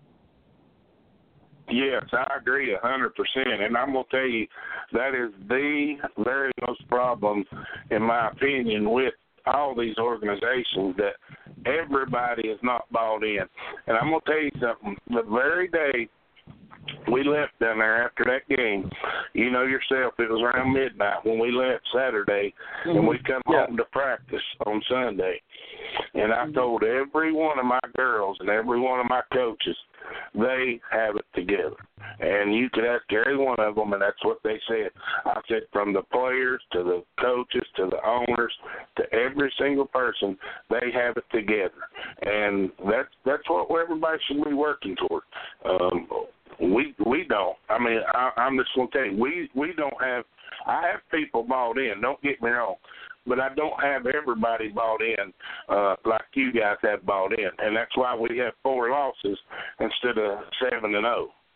Yes, I agree a hundred percent, and I'm gonna tell you that is the very most problem, in my opinion, with all these organizations, that everybody is not bought in. And I'm gonna tell you something. The very day we left down there after that game, you know yourself, it was around midnight when we left Saturday, mm-hmm. and we come yeah. home to practice on Sunday. And I mm-hmm. told every one of my girls and every one of my coaches, they have it together. And you could ask every one of them, and that's what they said. I said from the players to the coaches to the owners to every single person, they have it together. And that's, that's what everybody should be working toward. Um, We we don't. I mean, I, I'm just going to tell you, we, we don't have – I have people bought in, don't get me wrong, but I don't have everybody bought in uh, like you guys have bought in. And that's why we have four losses instead of seven and oh.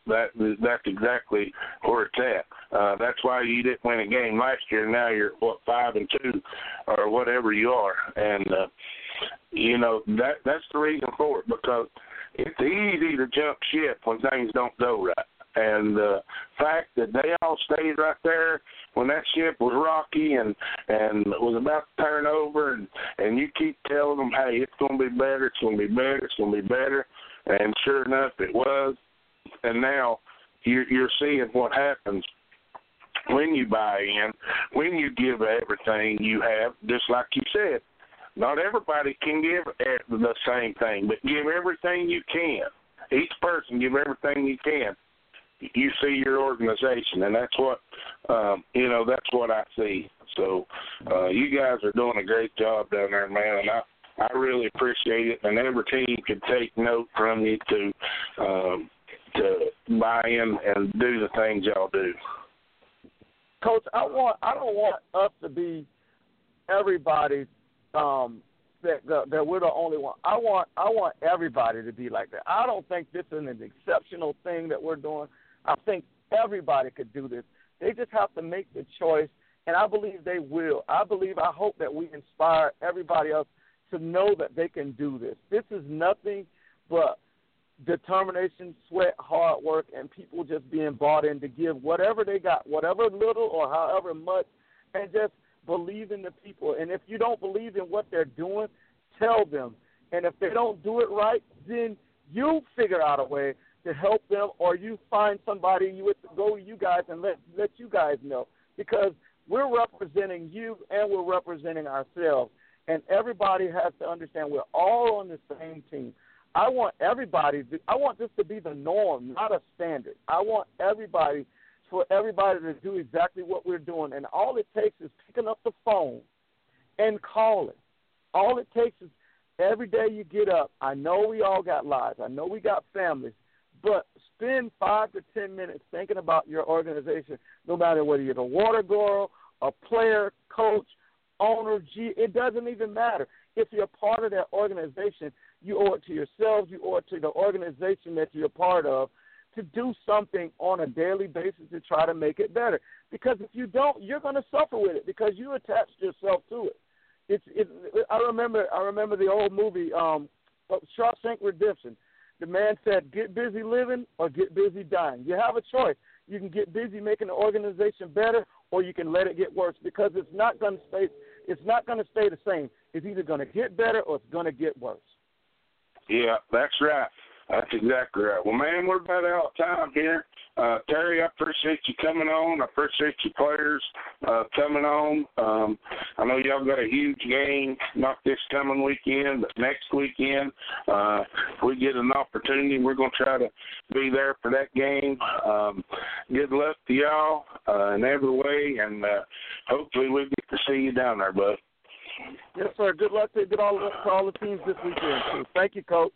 that that's exactly where it's at. Uh, that's why you didn't win a game last year. Now you're what five and two, or whatever you are, and uh, you know that that's the reason for it, because it's easy to jump ship when things don't go right. And the fact that they all stayed right there when that ship was rocky and and was about to turn over, and, and you keep telling them, hey, it's going to be better, it's going to be better, it's going to be better. And sure enough, it was. And now you're, you're seeing what happens when you buy in, when you give everything you have, just like you said. Not everybody can give the same thing, but give everything you can. Each person give everything you can. You see your organization, and that's what, um, you know, that's what I see. So uh, you guys are doing a great job down there, man, and I, I really appreciate it. And every team could take note from you to um, to buy in and do the things y'all do. Coach, I want I don't want us to be everybody's um, that, that that we're the only one. I want I want everybody to be like that. I don't think this is an exceptional thing that we're doing. I think everybody could do this. They just have to make the choice, and I believe they will. I believe, I hope that we inspire everybody else to know that they can do this. This is nothing but determination, sweat, hard work, and people just being bought in to give whatever they got, whatever little or however much, and just believe in the people. And if you don't believe in what they're doing, tell them. And if they don't do it right, then you figure out a way to help them, or you find somebody, you would go with you guys and let let you guys know, because we're representing you and we're representing ourselves, and everybody has to understand we're all on the same team. I want everybody, to, I want this to be the norm, not a standard. I want everybody, for everybody to do exactly what we're doing, and all it takes is picking up the phone and calling. All it takes is every day you get up. I know we all got lives. I know we got families. But spend five to ten minutes thinking about your organization, no matter whether you're the water girl, a player, coach, owner, G, it doesn't even matter. If you're part of that organization, you owe it to yourselves, you owe it to the organization that you're a part of to do something on a daily basis to try to make it better. Because if you don't, you're going to suffer with it because you attached yourself to it. It's, it, I remember I remember the old movie, um, Shawshank Redemption. The man said, get busy living or get busy dying. You have a choice. You can get busy making the organization better, or you can let it get worse, because it's not going to stay. It's not going to stay the same. It's either going to get better or it's going to get worse. Yeah, that's right. That's exactly right. Well, man, we're about out of time here. Uh, Terry, I appreciate you coming on. I appreciate you players uh, coming on. Um, I know y'all got a huge game, not this coming weekend, but next weekend. Uh, if we get an opportunity, we're going to try to be there for that game. Um, good luck to y'all uh, in every way, and uh, hopefully we get to see you down there, bud. Yes, sir. Good luck to, good all, to all the teams this weekend, too. Thank you, Coach.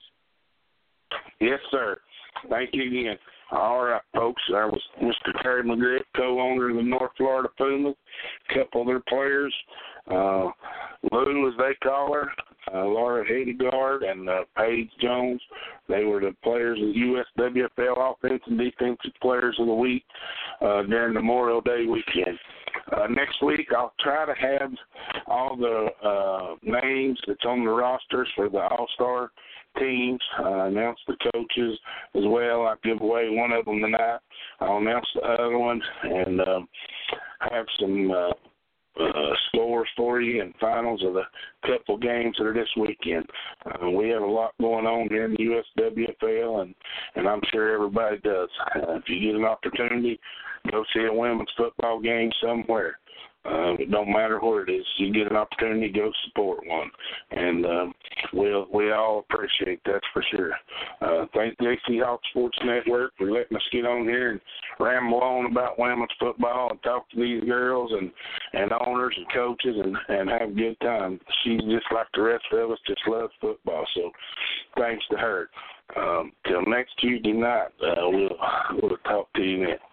Yes, sir. Thank you again. All right, folks. That was Mister Terry McGriff, co-owner of the North Florida Pumas. A couple of their players, uh, Lou, as they call her, uh, Laura Hedegaard, and uh, Paige Jones. They were the players of the U S W F L Offensive and Defensive Players of the Week uh, during Memorial Day weekend. Uh, next week, I'll try to have all the uh, names that's on the rosters for the All-Star teams, uh, announce the coaches as well. I'll give away one of them tonight. I'll announce the other one and uh, have some uh, uh, scores for you and finals of the couple games that are this weekend. Uh, we have a lot going on here in the U S W F L, and, and I'm sure everybody does. Uh, if you get an opportunity, go see a women's football game somewhere. Uh, it don't matter where it is. You get an opportunity, go support one. And um, we'll, we all appreciate that for sure. Uh, thank the A C Hawk Sports Network for letting us get on here and ramble on about women's football and talk to these girls and, and owners and coaches and, and have a good time. She's just like the rest of us, just loves football. So thanks to her. Um, till next Tuesday night, uh, we'll, we'll talk to you then.